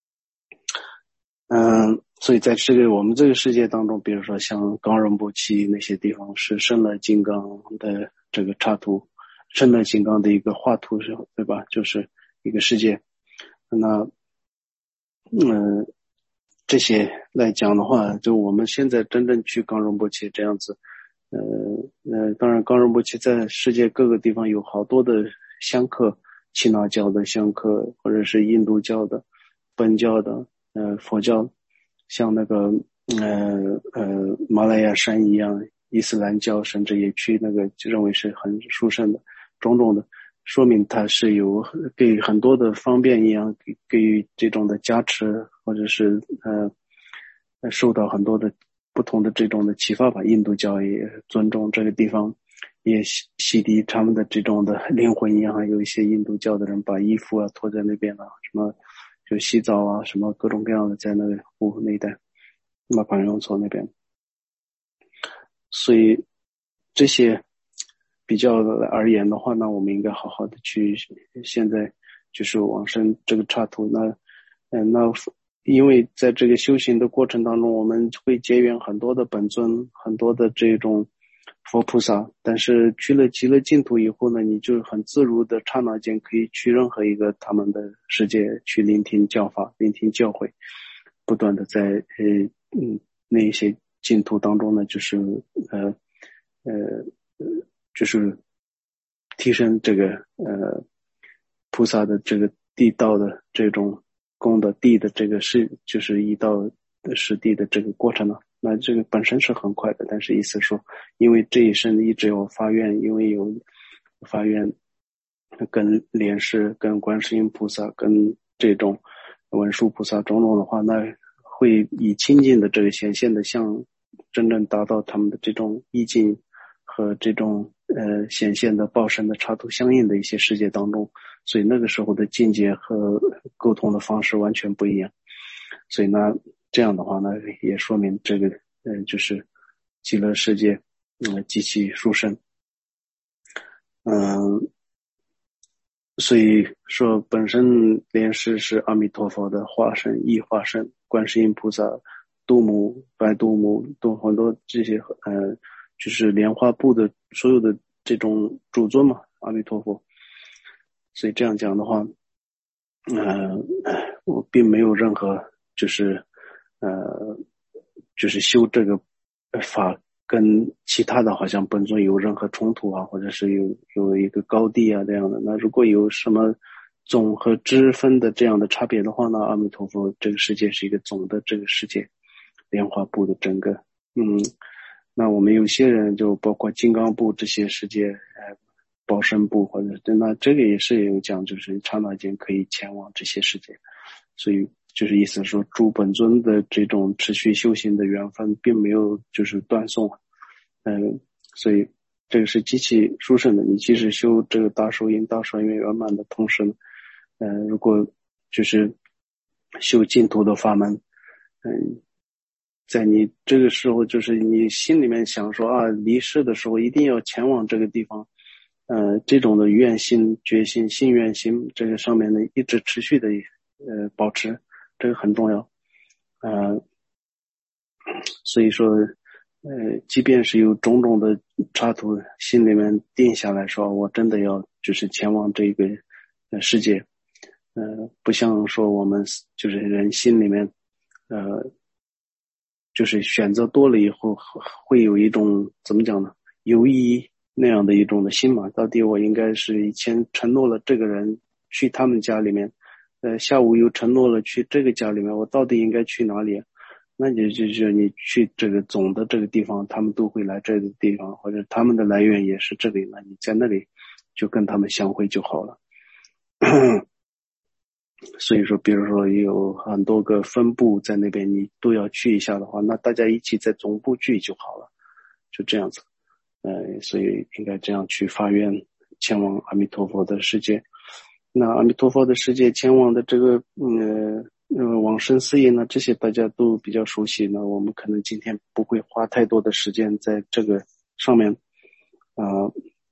嗯，所以在这个我们这个世界当中，比如说像冈仁波齐那些地方是生了金刚的这个插图，生了金刚的一个画图是，对吧？就是一个世界。那嗯，这些来讲的话，就我们现在真正去冈仁波齐这样子，呃呃，当然冈仁波齐在世界各个地方有好多的香客，耆那教的香客，或者是印度教的、本教的。呃，佛教像那个呃呃马来亚山一样，伊斯兰教甚至也去那个就认为是很殊胜的，种种的，说明它是有给很多的方便一样，给给予这种的加持，或者是呃受到很多的不同的这种的启发吧。印度教也尊重这个地方，也洗洗涤他们的这种的灵魂一样，有一些印度教的人把衣服啊脱在那边了，什么。就洗澡啊，什么各种各样的，在那个湖那一带，马盘雍措那边，所以这些比较而言的话，那我们应该好好的去现在就是往生这个插图。那嗯、呃，那因为在这个修行的过程当中，我们会结缘很多的本尊，很多的这种佛菩萨，但是去了极乐净土以后呢，你就很自如的刹那间可以去任何一个他们的世界去聆听教法，聆听教诲，不断的在呃嗯那一些净土当中呢，就是呃呃就是提升这个呃菩萨的这个地道的这种功德地的这个是就是一道实地的这个过程呢。那这个本身是很快的，但是意思说，因为这一生一直有发愿，因为有发愿跟莲师、跟观世音菩萨、跟这种文殊菩萨种种的话，那会以清净的这个显现的相，真正达到他们的这种意境和这种呃显现的报身的插图相应的一些世界当中，所以那个时候的境界和沟通的方式完全不一样。所以呢，这样的话呢，也说明这个嗯、呃，就是极乐世界嗯极其殊胜。嗯，所以说本身莲师是阿弥陀佛的化身、异化身，观世音菩萨、度母、白度母都很多这些呃，就是莲花部的所有的这种主尊嘛，阿弥陀佛。所以这样讲的话，嗯、呃， 我并没有任何就是呃就是修这个法跟其他的好像本尊有任何冲突啊，或者是有有一个高低啊这样的。那如果有什么总和支分的这样的差别的话呢，阿弥陀佛这个世界是一个总的这个世界，莲花部的整个嗯，那我们有些人就包括金刚部这些世界呃报身部或者那这个也是有讲，就是刹那间可以前往这些世界。所以就是意思说诸本尊的这种持续修行的缘分并没有就是断送，嗯、呃，所以这个是极其殊胜的。你即使修这个大手印大手印圆满的同时呢，呃，如果就是修净土的法门，嗯，在你这个时候就是你心里面想说啊，离世的时候一定要前往这个地方，呃，这种的愿心决心信愿心这个上面呢一直持续的呃保持，这个很重要，呃，所以说呃，即便是有种种的插图，心里面定下来说我真的要就是前往这个呃世界，呃，不像说我们就是人心里面呃就是选择多了以后会有一种怎么讲呢，犹疑那样的一种的心嘛，到底我应该是以前承诺了这个人去他们家里面，呃，下午又承诺了去这个家里面，我到底应该去哪里？那你就就是你去这个总的这个地方，他们都会来这个地方，或者他们的来源也是这里，那你在那里就跟他们相会就好了。所以说比如说有很多个分部在那边，你都要去一下的话，那大家一起在总部聚就好了，就这样子。呃，所以应该这样去发愿前往阿弥陀佛的世界。那阿弥陀佛的世界前往的这个呃呃往生四业呢，这些大家都比较熟悉，那我们可能今天不会花太多的时间在这个上面啊。呃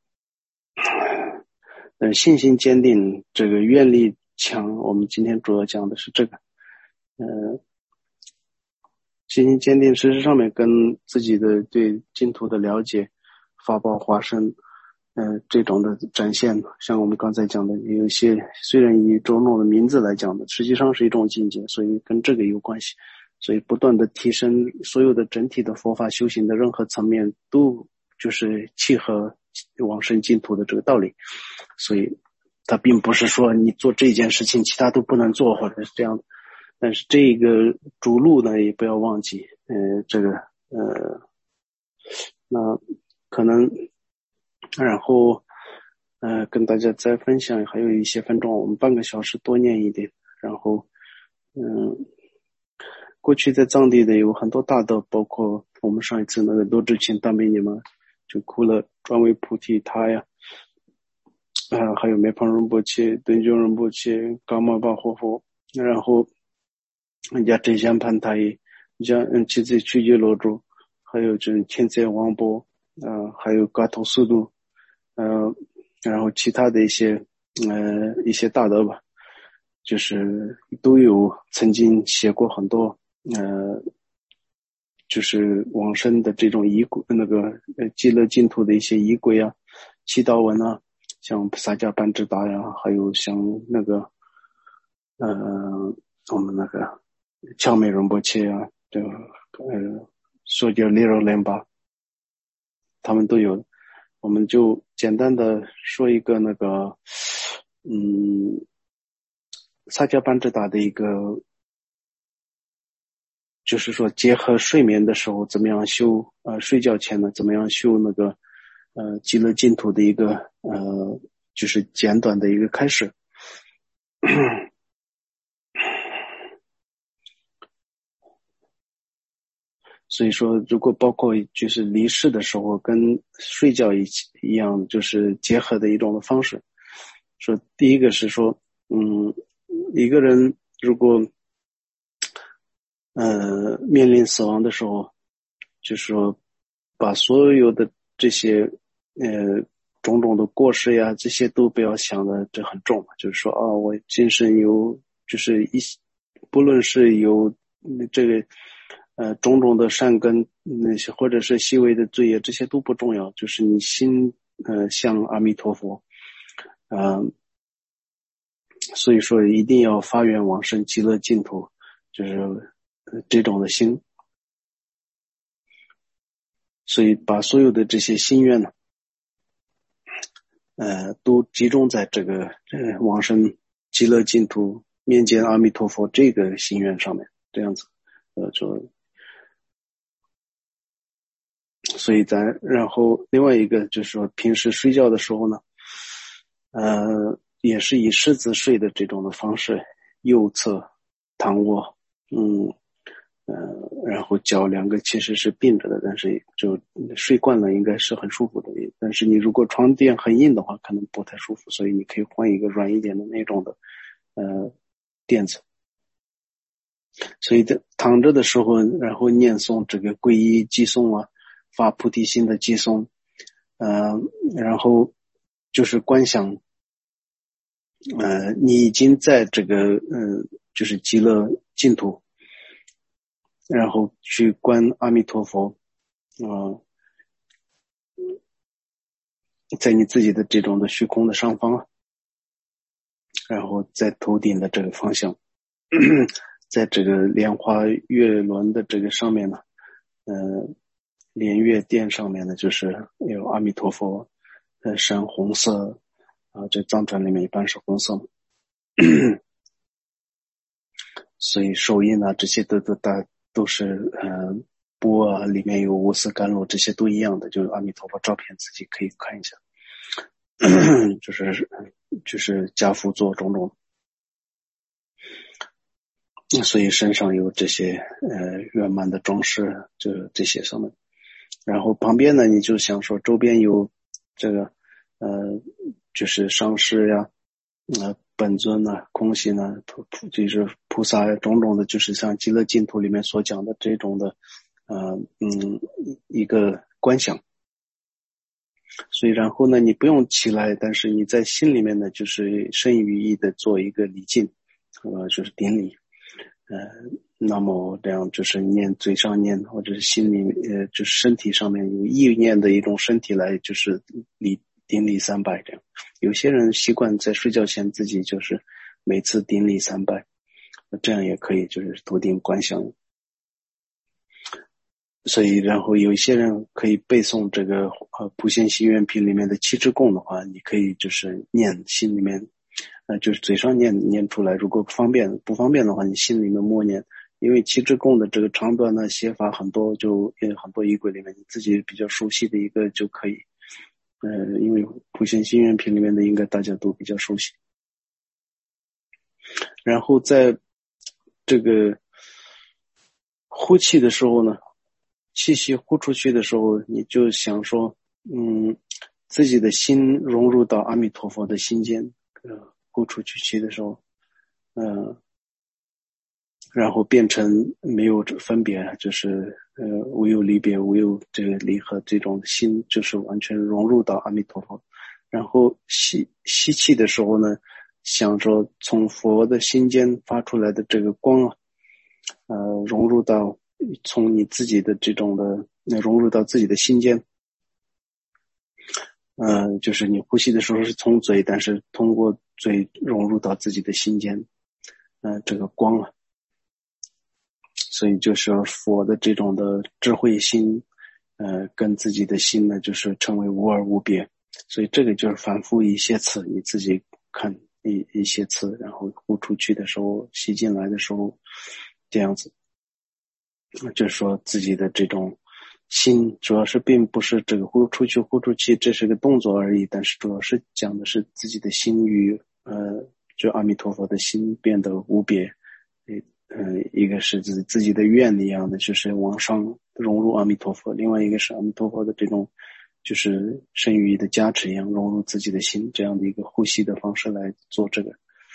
呃，信心坚定，这个愿力强，我们今天主要讲的是这个。呃，信心坚定，事实上面跟自己的对净土的了解、法报化身，呃，这种的展现，像我们刚才讲的，有一些虽然以种种的名字来讲的，实际上是一种境界，所以跟这个有关系。所以不断的提升所有的整体的佛法修行的任何层面，都就是契合往生净土的这个道理。所以它并不是说你做这件事情其他都不能做，或者是这样的。但是这个主路呢也不要忘记，呃这个呃那可能然后呃跟大家再分享，还有一些分钟，我们半个小时多念一点。然后嗯，过去在藏地的有很多大德，包括我们上一次那个罗智清大美尼嘛，就哭了专为菩提他呀，啊、呃，还有梅旁仁波切、敦gyur仁波切、噶玛巴活佛，然后人家真香盘太一，像嗯其次曲吉罗珠，还有就是天在王波啊、呃，还有噶头速度，呃，然后其他的一些呃一些大德吧，就是都有曾经写过很多呃，就是往生的这种仪轨，那个呃极乐净土的一些仪轨啊、祈祷文啊，像萨迦班智达呀，还有像那个呃我们那个乔美仁波切啊，这个呃说叫 Little Lemba， 他们都有。我们就简单的说一个那个嗯萨迦班智达的一个，就是说结合睡眠的时候怎么样修，呃睡觉前呢怎么样修那个呃极乐净土的一个呃就是简短的一个开始。所以说如果包括就是离世的时候跟睡觉一起一样，就是结合的一种的方式。说第一个是说嗯一个人如果呃面临死亡的时候，就是说把所有的这些呃种种的过失呀，这些都不要想的这很重，就是说啊，我今生有就是一不论是有这个呃种种的善根那些，或者是细微的罪业，这些都不重要，就是你心呃向阿弥陀佛，呃所以说一定要发愿往生极乐净土，就是这种的心。所以把所有的这些心愿呢，呃，都集中在这个呃往生极乐净土面见阿弥陀佛这个心愿上面，这样子，呃，就，所以咱然后另外一个就是说，平时睡觉的时候呢，呃，也是以狮子睡的这种的方式，右侧躺卧，嗯。呃，然后脚两个其实是并着的，但是就睡惯了应该是很舒服的。但是你如果床垫很硬的话，可能不太舒服，所以你可以换一个软一点的那种的呃垫子。所以在躺着的时候，然后念诵这个皈依偈颂啊，发菩提心的偈颂，呃，然后就是观想，呃，你已经在这个呃就是极乐净土。然后去观阿弥陀佛，呃，在你自己的这种的虚空的上方，然后在头顶的这个方向，在这个莲花月轮的这个上面呢，呃，莲月殿上面呢，就是有阿弥陀佛，呃，深红色，啊，这藏传里面一般是红色，所以手印啊，这些都都大。都是呃钵啊，里面有无私甘露，这些都一样的，就是阿弥陀佛照片，自己可以看一下，就是就是家父做种种，所以身上有这些呃圆满的装饰，就这些上面。然后旁边呢，你就想说周边有这个呃就是上师呀，呃本尊啊，空行啊，就是菩萨种种的，就是像极乐净土里面所讲的这种的呃嗯一个观想。所以然后呢，你不用起来，但是你在心里面呢，就是身语意的做一个礼敬，呃就是顶礼，呃那么这样就是念嘴上念，或者是心里呃就是身体上面有意念的一种身体来就是礼顶礼三拜这样。有些人习惯在睡觉前自己就是每次顶礼三拜，这样也可以，就是头顶观想。所以然后有一些人可以背诵这个呃普贤行愿品里面的七支供的话，你可以就是念心里面呃就是嘴上念念出来，如果方便不方便的话，你心里面默念。因为七支供的这个长短呢写法很多，就很多仪轨里面你自己比较熟悉的一个就可以。呃，因为普贤行愿品里面的应该大家都比较熟悉。然后在这个呼气的时候呢，气息呼出去的时候，你就想说，嗯，自己的心融入到阿弥陀佛的心间，呃，呼出去气的时候，呃，然后变成没有分别，就是呃无有离别，无有这个离合，这种心就是完全融入到阿弥陀佛。然后吸吸气的时候呢，想说从佛的心间发出来的这个光啊，呃，融入到从你自己的这种的融入到自己的心间。呃，就是你呼吸的时候是从嘴，但是通过嘴融入到自己的心间，呃，这个光啊。所以就是佛的这种的智慧心，呃，跟自己的心呢，就是成为无二无别。所以这个就是反复一些次，你自己看一一些次，然后呼出去的时候，吸进来的时候，这样子，就是说自己的这种心，主要是并不是这个呼出去呼出去，这是个动作而已，但是主要是讲的是自己的心与呃，就阿弥陀佛的心变得无别。呃，一个是自自己的愿一样的，就是往上融入阿弥陀佛；另外一个是阿弥陀佛的这种，就是身语意的加持一样融入自己的心，这样的一个呼吸的方式来做这个。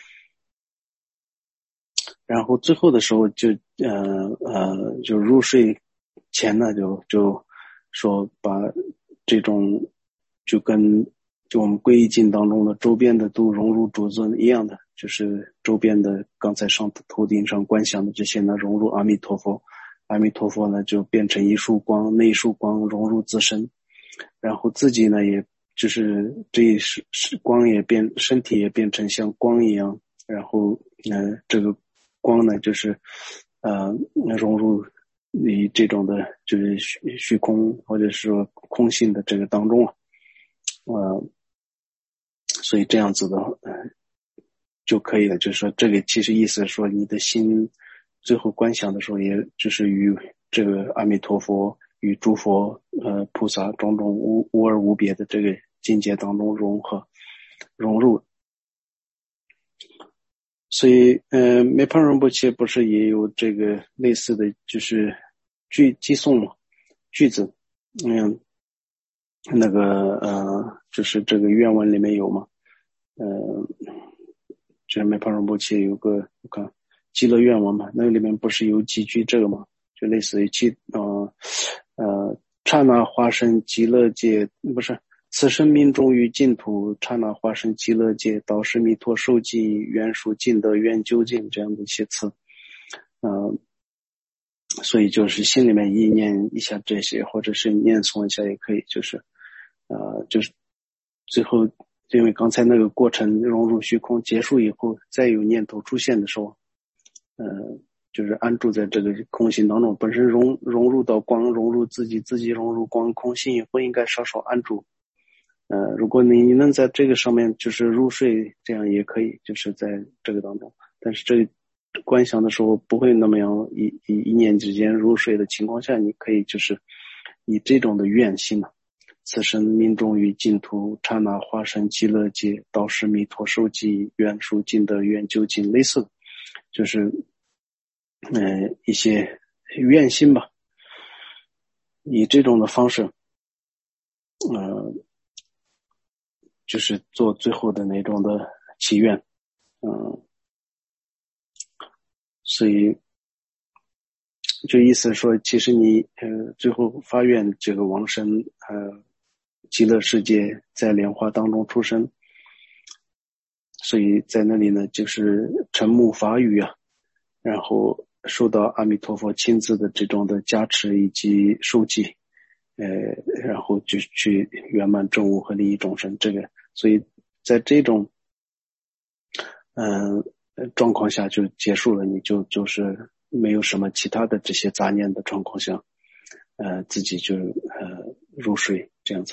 然后最后的时候就呃呃，就入睡前呢，就就说把这种就跟就我们皈依境当中的周边的都融入主尊一样的。就是周边的刚才上头顶上观想的这些呢，融入阿弥陀佛，阿弥陀佛呢就变成一束光，那一束光融入自身，然后自己呢也就是这一是光也变，身体也变成像光一样， 然后呃这个光呢就是呃融入你这种的就是虚虚空或者是说空性的这个当中啊，呃所以这样子的呃就可以了。就是说这个其实意思是说你的心最后观想的时候，也就是与这个阿弥陀佛与诸佛呃菩萨种种无无二无别的这个境界当中融合融入。所以呃梅潘仁波切不是也有这个类似的就是句寄诵句子，嗯那个呃就是这个愿文里面有嘛，呃就是梅潘仁波切有个我看极乐愿文嘛，那个里面不是有几句这个嘛，就类似于极呃呃刹那化身极乐界，不是此生命中于净土，刹那化身极乐界，导师弥陀受记愿属尽德愿究竟，这样的一些词，嗯、呃，所以就是心里面意念一下这些，或者是念诵一下也可以，就是呃就是最后因为刚才那个过程融入虚空结束以后，再有念头出现的时候，呃就是安住在这个空性当中，本身融融入到光，融入自己，自己融入光，空性以后应该稍稍安住。呃，如果你能在这个上面就是入睡，这样也可以，就是在这个当中。但是这观想的时候不会那么样一一一念之间入睡的情况下，你可以就是以这种的愿心啊，此生命中于净土，刹那化身极乐界，导师弥陀受记愿属尽德愿究竟，类似就是呃一些愿心吧，以这种的方式呃就是做最后的那种的祈愿，嗯，所以就意思说，其实你呃最后发愿这个往生呃极乐世界，在莲花当中出生，所以在那里呢就是沉木法语啊，然后受到阿弥陀佛亲自的这种的加持以及受记，呃，然后就去圆满正悟和利益众生。这个，所以在这种嗯、呃、状况下就结束了，你就就是没有什么其他的这些杂念的状况下，呃，自己就呃入睡这样子。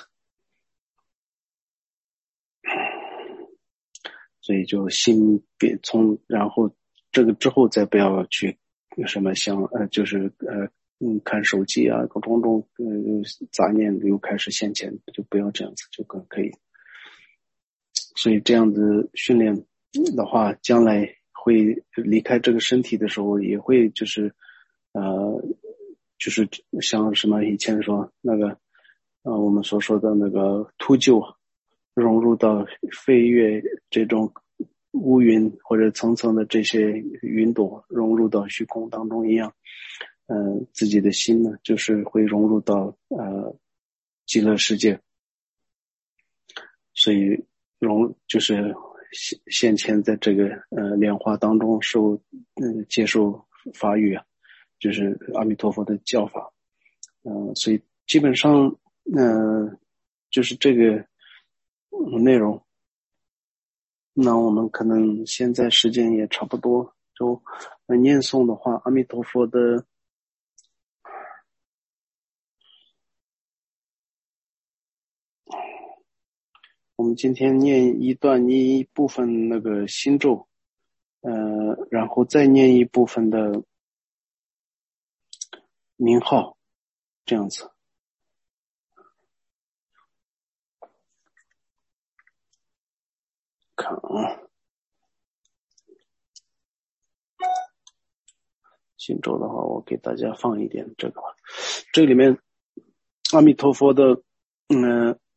所以就心别从，然后这个之后再不要去什么想呃就是呃嗯看手机啊，各种种呃杂念又开始现前，就不要这样子，就可可以。所以这样子训练的话，将来会离开这个身体的时候，也会就是呃就是像什么以前说那个呃我们所说的那个秃鹫融入到飞跃这种乌云或者层层的这些云朵融入到虚空当中一样，呃，自己的心呢，就是会融入到呃极乐世界，所以融就是现现前在这个呃莲花当中受嗯、呃、接受法语啊，就是阿弥陀佛的教法，嗯、呃，所以基本上呃就是这个内容。那我们可能现在时间也差不多，就念诵的话，阿弥陀佛的我们今天念一段一部分那个心咒，呃，然后再念一部分的名号，这样子。看啊，心咒的话，我给大家放一点这个吧。这里面阿弥陀佛的，嗯、呃，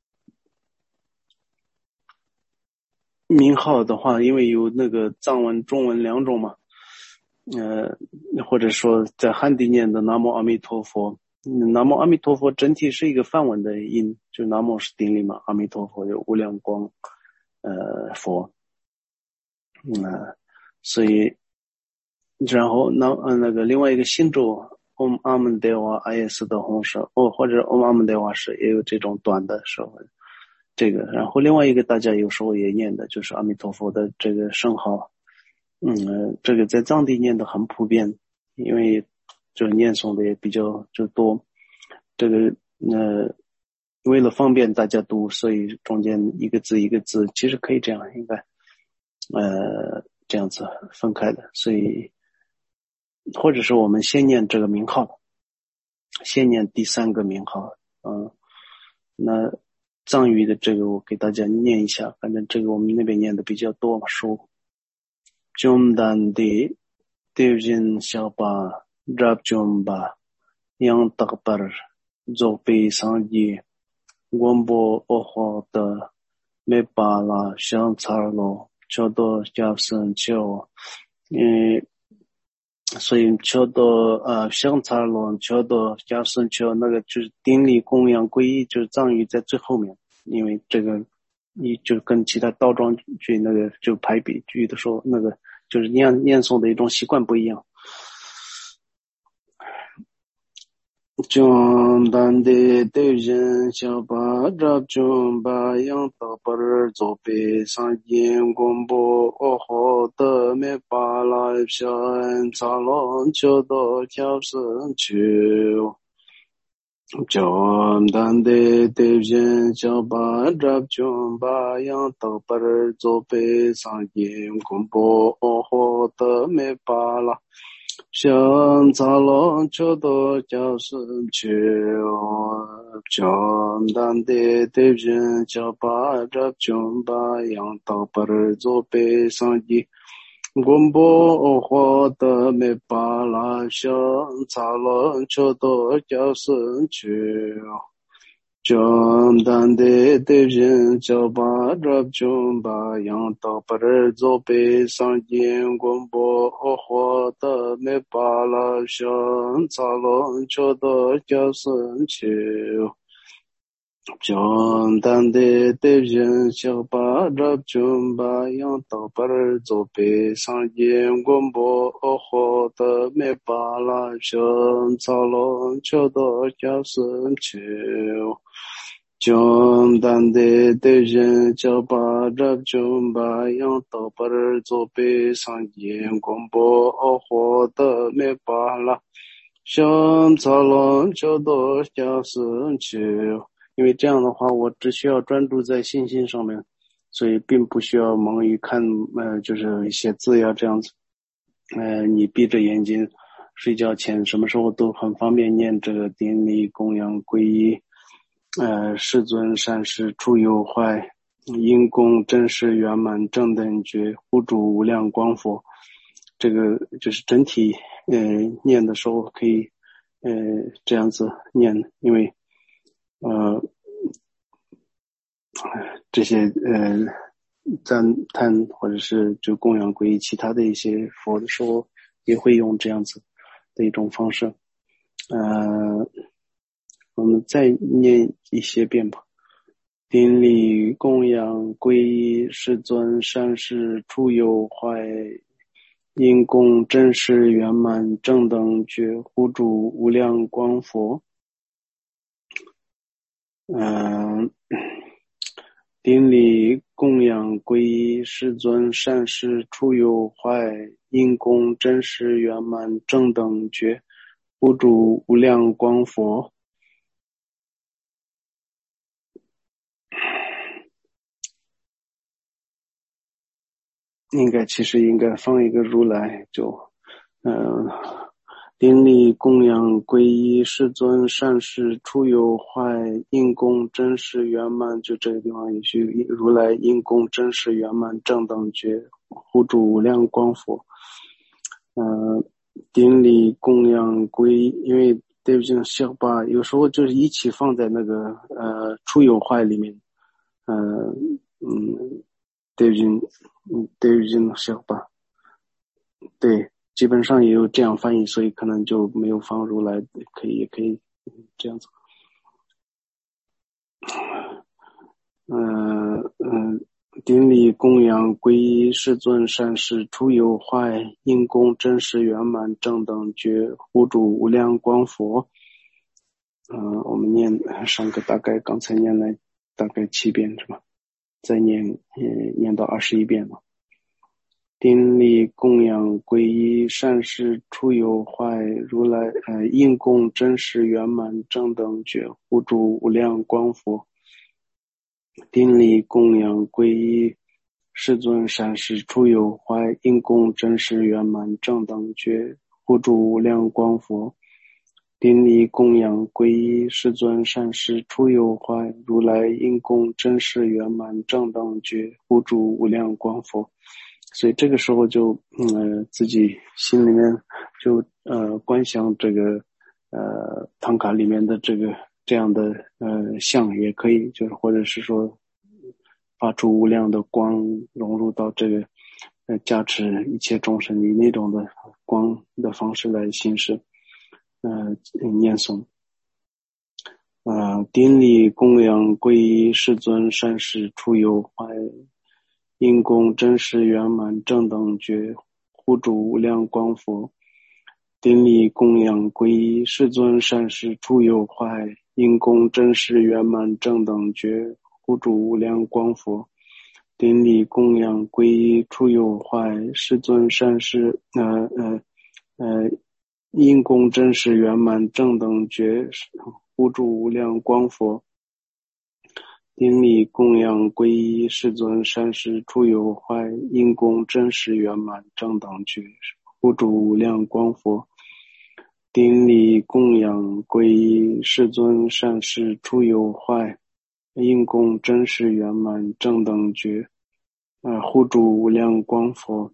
名号的话，因为有那个藏文、中文两种嘛，呃，或者说在汉地念的南无阿弥陀佛，南无阿弥陀佛整体是一个梵文的音，就南无是顶礼嘛，阿弥陀佛有无量光，呃，佛，嗯、呃，所以然后那呃那个另外一个心咒 Om Am Deva I S 的红舌哦，或者 Om Am Deva 是也有这种短的时候，这个，然后另外一个大家有时候也念的就是阿弥陀佛的这个圣号， 嗯，呃这个在藏地念的很普遍，因为就是念诵的也比较就多。这个呃，为了方便大家读，所以中间一个字一个字，其实可以这样，应该呃这样子分开的。所以或者是我们先念这个名号，先念第三个名号。嗯，那藏语的这个我给大家念一下，反正这个我们那边念的比较多嘛，说。Jumdandi Devjin Shaba Drabjumba Yang Takbar Zopi Sanji Gombo Oho De Mepala Shang Tsarlo Chodo Japsen Cho 嗯，所以求到呃香茶龙求到加生求那个就是顶礼供养皈依，就是藏语在最后面，因为这个你就跟其他倒装句那个就排比句的时候，那个就是念念诵的一种习惯不一样。Jom dande devjin shaba drab jom ba yang tapar zope sanjin gombo oho de me pa la shan salon chodo kyapsen chu. Jom dande devjin shaba drab jom ba yang tapar zope sanjin gombo oho de me pa la香茶龙求多叫声求，江南的对人叫把这军把杨刀把儿做背上的，公婆活的没把拉香茶龙求多叫声求。江南的对人叫把这军把杨刀把儿做背上的，公婆活的没把拉香茶龙求多叫声求。江南的对人叫把这军把杨刀把儿做背上的，公婆活的没把拉香茶龙求多叫声求。江南的对人叫把这军把杨刀把儿做背上的，公婆活的没把拉香茶龙求多叫声求。因为这样的话，我只需要专注在信心上面，所以并不需要忙于看呃，就是一些字呀这样子。呃，你闭着眼睛睡觉前，什么时候都很方便念这个顶礼供养皈依。呃，世尊善事出有坏，因功真实圆满正等觉，护主无量光佛。这个就是整体呃念的时候可以呃这样子念，因为呃这些呃赞叹或者是就供养皈依其他的一些佛的时候，也会用这样子的一种方式。呃。我们再念一些遍吧。顶礼供养皈依世尊善事出有坏，因功真实圆满正等觉，护主无量光佛。嗯，顶礼供养皈依世尊善事出有坏，因功真实圆满正等觉，护主无量光佛。应该其实应该放一个如来，就嗯、呃，顶礼供养皈依世尊善事出有坏，因功真实圆满，就这个地方也许如来因功真实圆满正等觉，护主无量光佛。嗯、呃，顶礼供养皈依，因为对不起小巴有时候就是一起放在那个呃出有坏里面，呃嗯。对人，嗯，对人小吧，对，基本上也有这样翻译，所以可能就没有放如来，可以也可以这样子。嗯嗯，顶礼供养皈依世尊善事出有坏，因功真实圆满正等觉，护主无量光佛。嗯，我们念上个大概刚才念了大概七遍是吧？再念嗯念到二十一遍了。 顶礼供养皈依善事出有坏如来呃应供真实圆满正等觉护住无量光佛。顶礼供养皈依世尊善事出有坏应供真实圆满正等觉护住无量光佛。顶礼供养皈依世尊善事出有坏如来应供真实圆满正等觉护住无量光佛。所以这个时候就呃自己心里面就呃观想这个呃唐卡里面的这个这样的呃像也可以，就是或者是说发出无量的光融入到这个呃加持一切众生以那种的光的方式来行使呃念诵。呃顶礼供养皈依世尊善事出有坏应供真实圆满正等觉护住无量光佛。顶礼供养皈依世尊善事出有坏应供真实圆满正等觉护住无量光佛。顶礼供养皈依出有坏世尊善事呃呃呃应供真实圆满正等觉护住无量光佛。顶礼供养皈依世尊善事出有坏应供真实圆满正等觉护住无量光佛。顶礼供养皈依世尊善事出有坏应供真实圆满正等觉呃护住无量光佛。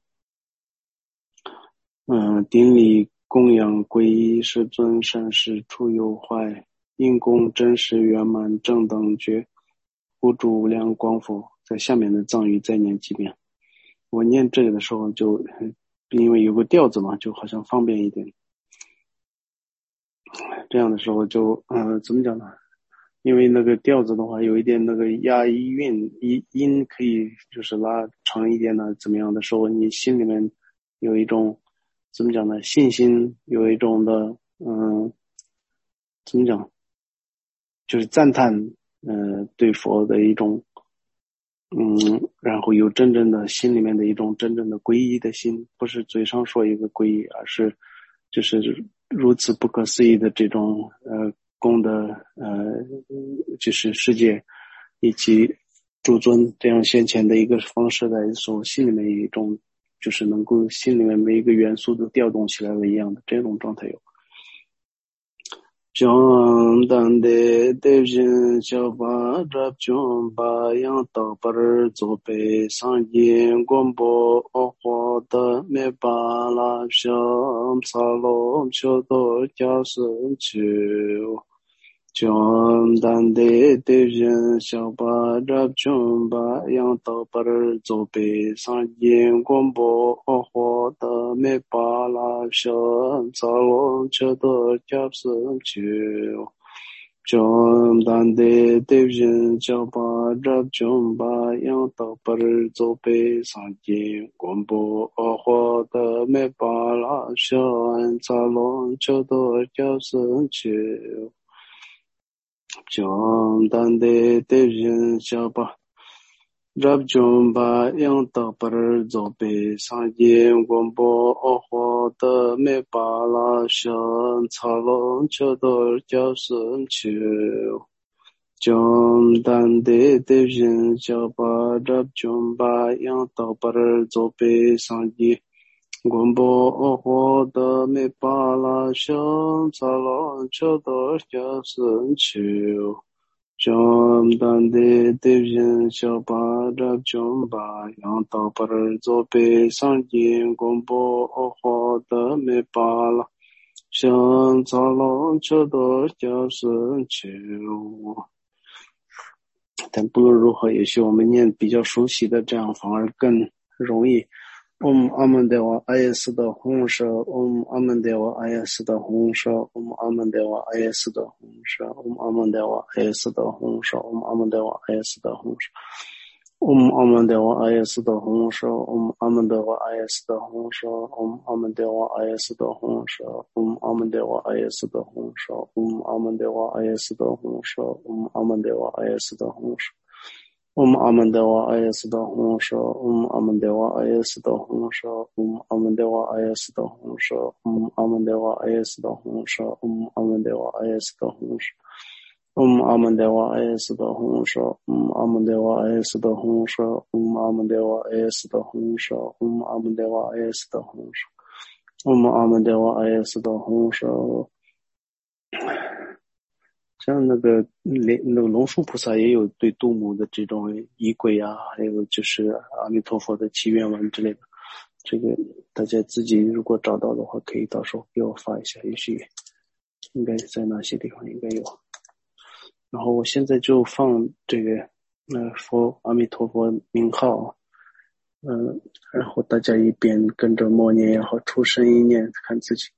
嗯、呃，顶礼供养皈依世尊善事出有坏应供真实圆满正等觉护住无量光佛。在下面的藏语再念几遍。我念这个的时候就因为有个调子嘛，就好像方便一点。这样的时候就呃怎么讲呢？因为那个调子的话有一点那个押韵音音可以就是拉长一点呢，怎么样的时候你心里面有一种怎么讲呢？信心，有一种的嗯怎么讲？就是赞叹呃对佛的一种嗯，然后有真正的心里面的一种真正的皈依的心，不是嘴上说一个皈依，而是就是如此不可思议的这种呃功德呃就是世界以及诸尊这样先前的一个方式来说，心里面有一种就是能够心里面每一个元素都调动起来了一样的这种状态有。Chom dande devjin choba drap chom ba yang ta par zope sangye gombo okho da me ba la sham salom chodo kyasun chu Chom dande devjin choba drap chom ba yang ta par zope sangye gombo okho da me ba la sham salom chodo kyasun chu Chom dande devjin choba drap chom ba yang ta par zope sangye gombo okho da me ba la sham salom chodo kyasun chu Chom dande devjin choba drap chom ba yang ta par zope sangye gombo okho da me ba la sham salom chodo kyasun chu Chom dande devjin choba drap chom ba yang ta par zope sangye gombo okho da me ba la sham salom chodo kyasun chu Chom dande devjin choba drap chom ba yang ta par zope sangye gombo okho da me ba la sham salom chodo kyasun chu但不论如何，也许我们念比较熟悉的，这样反而更容易。Om Amandewa Ayas 的红舍 Om Amandewa Ayas 的红舍 Om Amandewa Ayas 的红舍 Om Amandewa Ayas 的红舍 Om Amandewa Ayas 的红舍 Om Amandewa Ayas 的红舍 Om Amandewa Ayas 的红舍 Om Amandewa Ayas 的红舍 Om Amandewa Ayas 的红舍 Om Amandewa Ayas 的红舍 Om Amandewa Ayas 的红舍 Um Amandewa Ayasda Honsha, Um Amandewa Ayasda Honsha, Um Amandewa Ayasda Honsha, Um Amandewa Ayasda Honsha, Um Amandewa Ayasda Honsha. Um Amandewa Ayasda Honsha, Um Amandewa Ayasda Honsha, Um Amandewa Ayasda Honsha, Um Amandewa Ayasda Honsha, Um Amandewa Ayasda Honsha。像那个连那个龙树菩萨也有对度母的这种仪轨啊，还有就是阿弥陀佛的祈愿文之类的，这个大家自己如果找到的话，可以到时候给我发一下，也许应该在哪些地方应该有。然后我现在就放这个呃佛阿弥陀佛名号，嗯、呃，然后大家一边跟着默念也好，出声音念，看自己。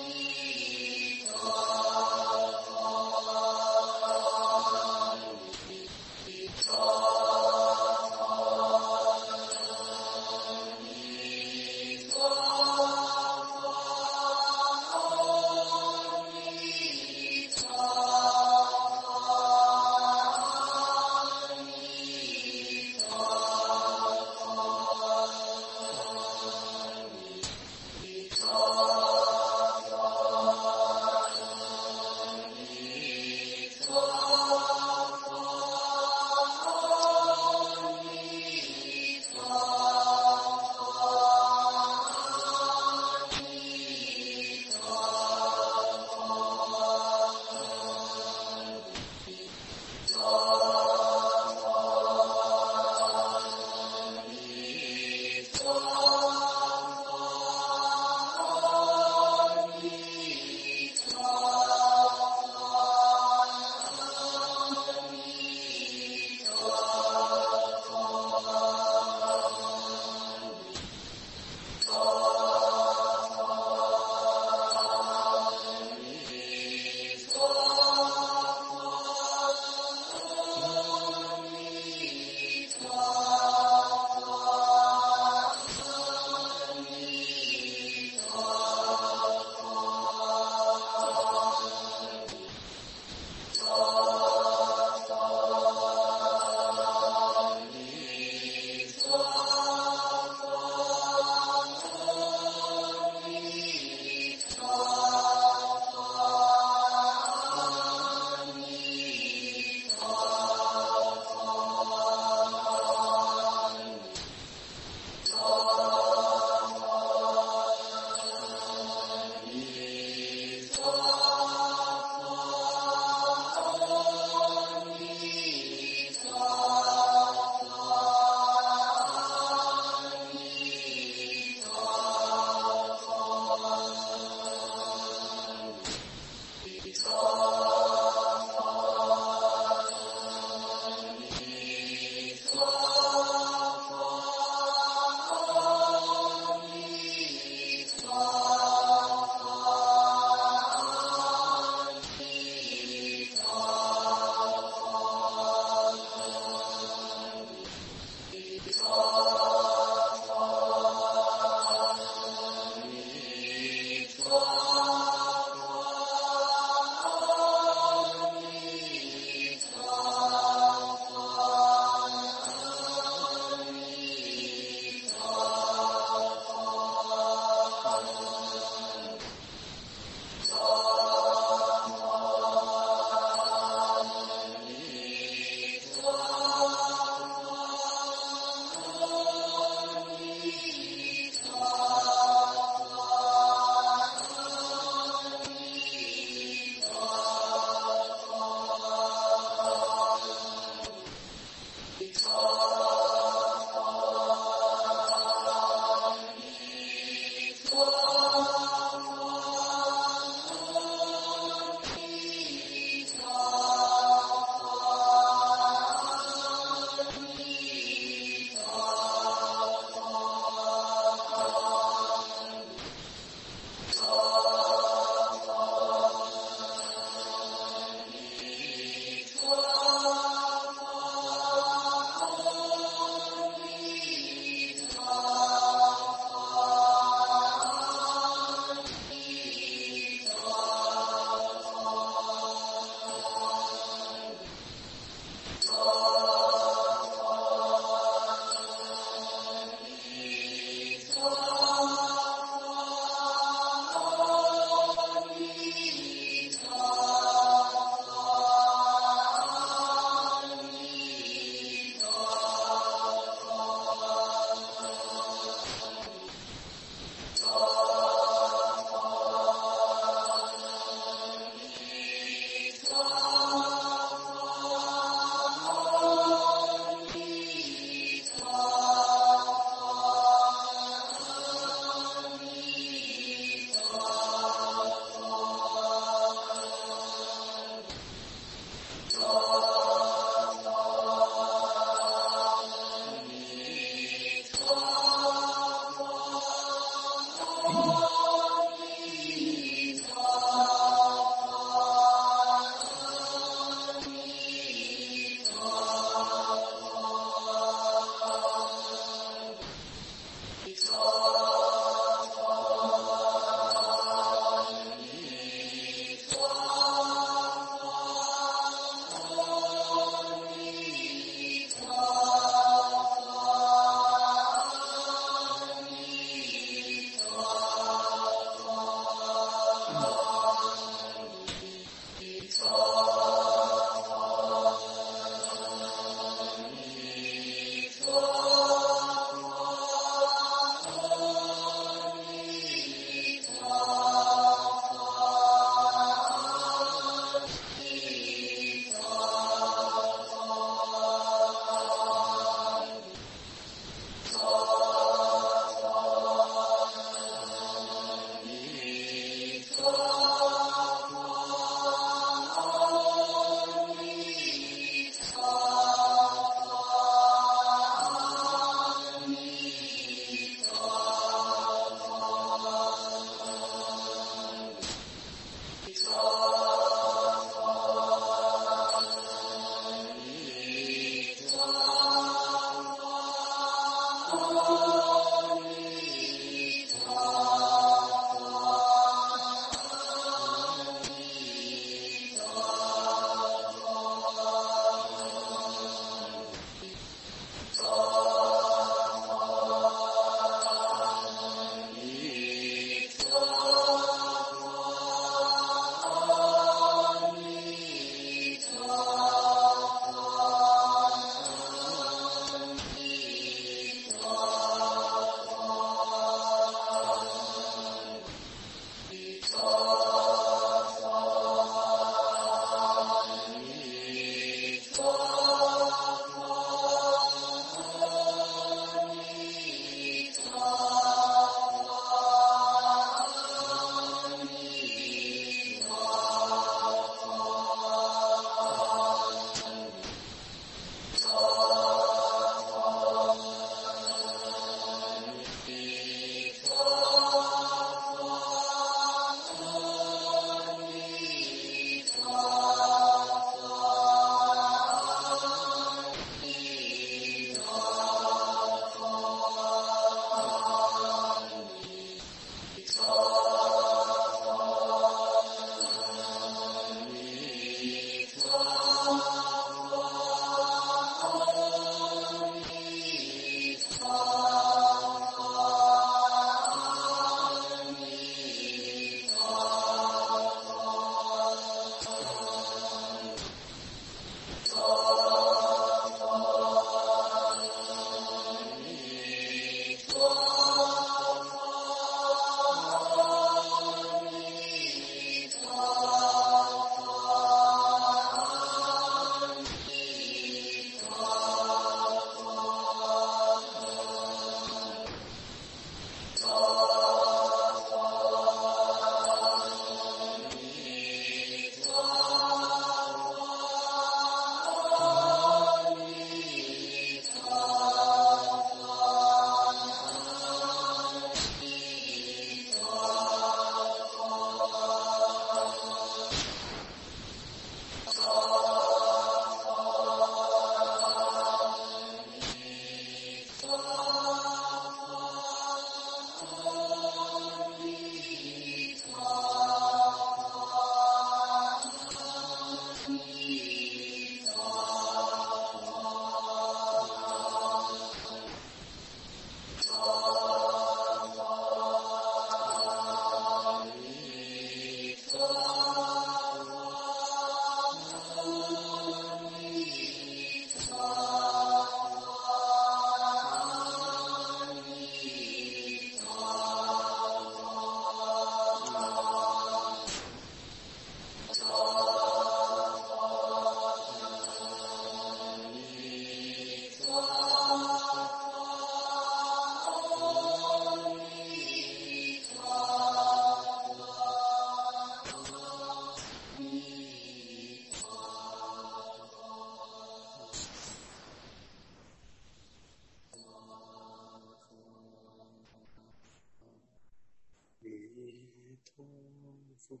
佛。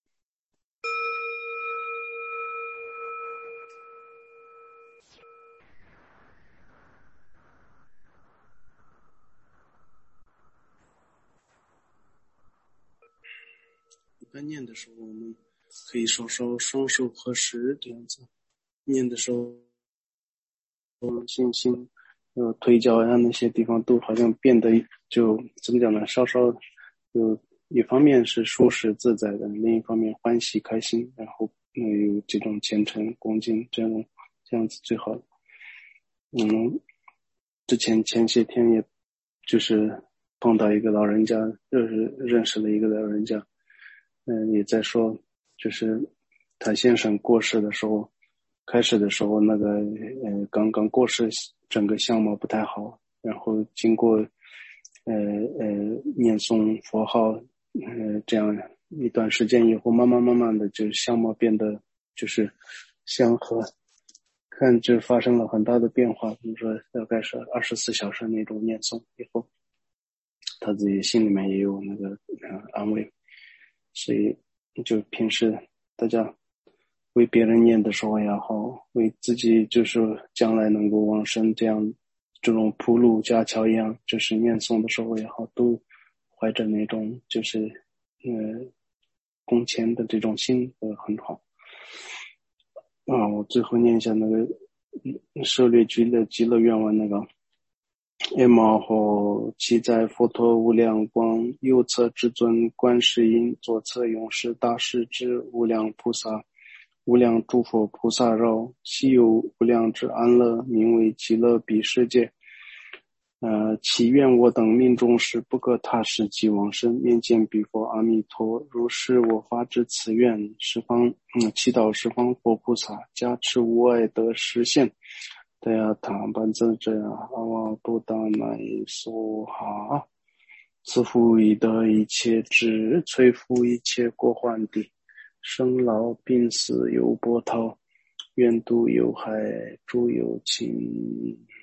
一般念的时候，我们可以稍稍双手合十这样子。念的时候，心心呃腿脚呀那些地方都好像变得就怎么讲呢？稍稍有一方面是舒适自在的，另一方面欢喜开心，然后呃有这种虔诚恭敬，这样这样子最好。嗯，之前前些天也就是碰到一个老人家，认识认识了一个老人家，嗯，也在说，就是他先生过世的时候，开始的时候那个呃刚刚过世，整个相貌不太好，然后经过呃呃念诵佛号，呃这样一段时间以后，慢慢慢慢的就相貌变得就是祥和。看就发生了很大的变化，比如说大概是二十四小时那种念诵以后，他自己心里面也有那个呃安慰，所以就平时大家为别人念的时候也好，为自己就是将来能够往生这样这种铺路架桥一样，就是念诵的时候也好，都怀着那种就是呃恭虔的这种心呃很好。啊，我最后念一下那个舍利居的极乐愿望那个。M 后其在佛陀无量光，右侧至尊观世音，左侧勇士大势至无量菩萨，无量诸佛菩萨绕，悉有无量之安乐，名为极乐彼世界。呃，祈愿我等命中时不可他时即往生，面见彼佛阿弥陀。如是我发之此愿，十方嗯，祈祷十方佛菩萨加持无碍得实现。大家谈班子这样，阿瓦不达乃梭哈，自负以得一切智，摧伏一切过患地，生老病死有波涛，愿度有害诸有情。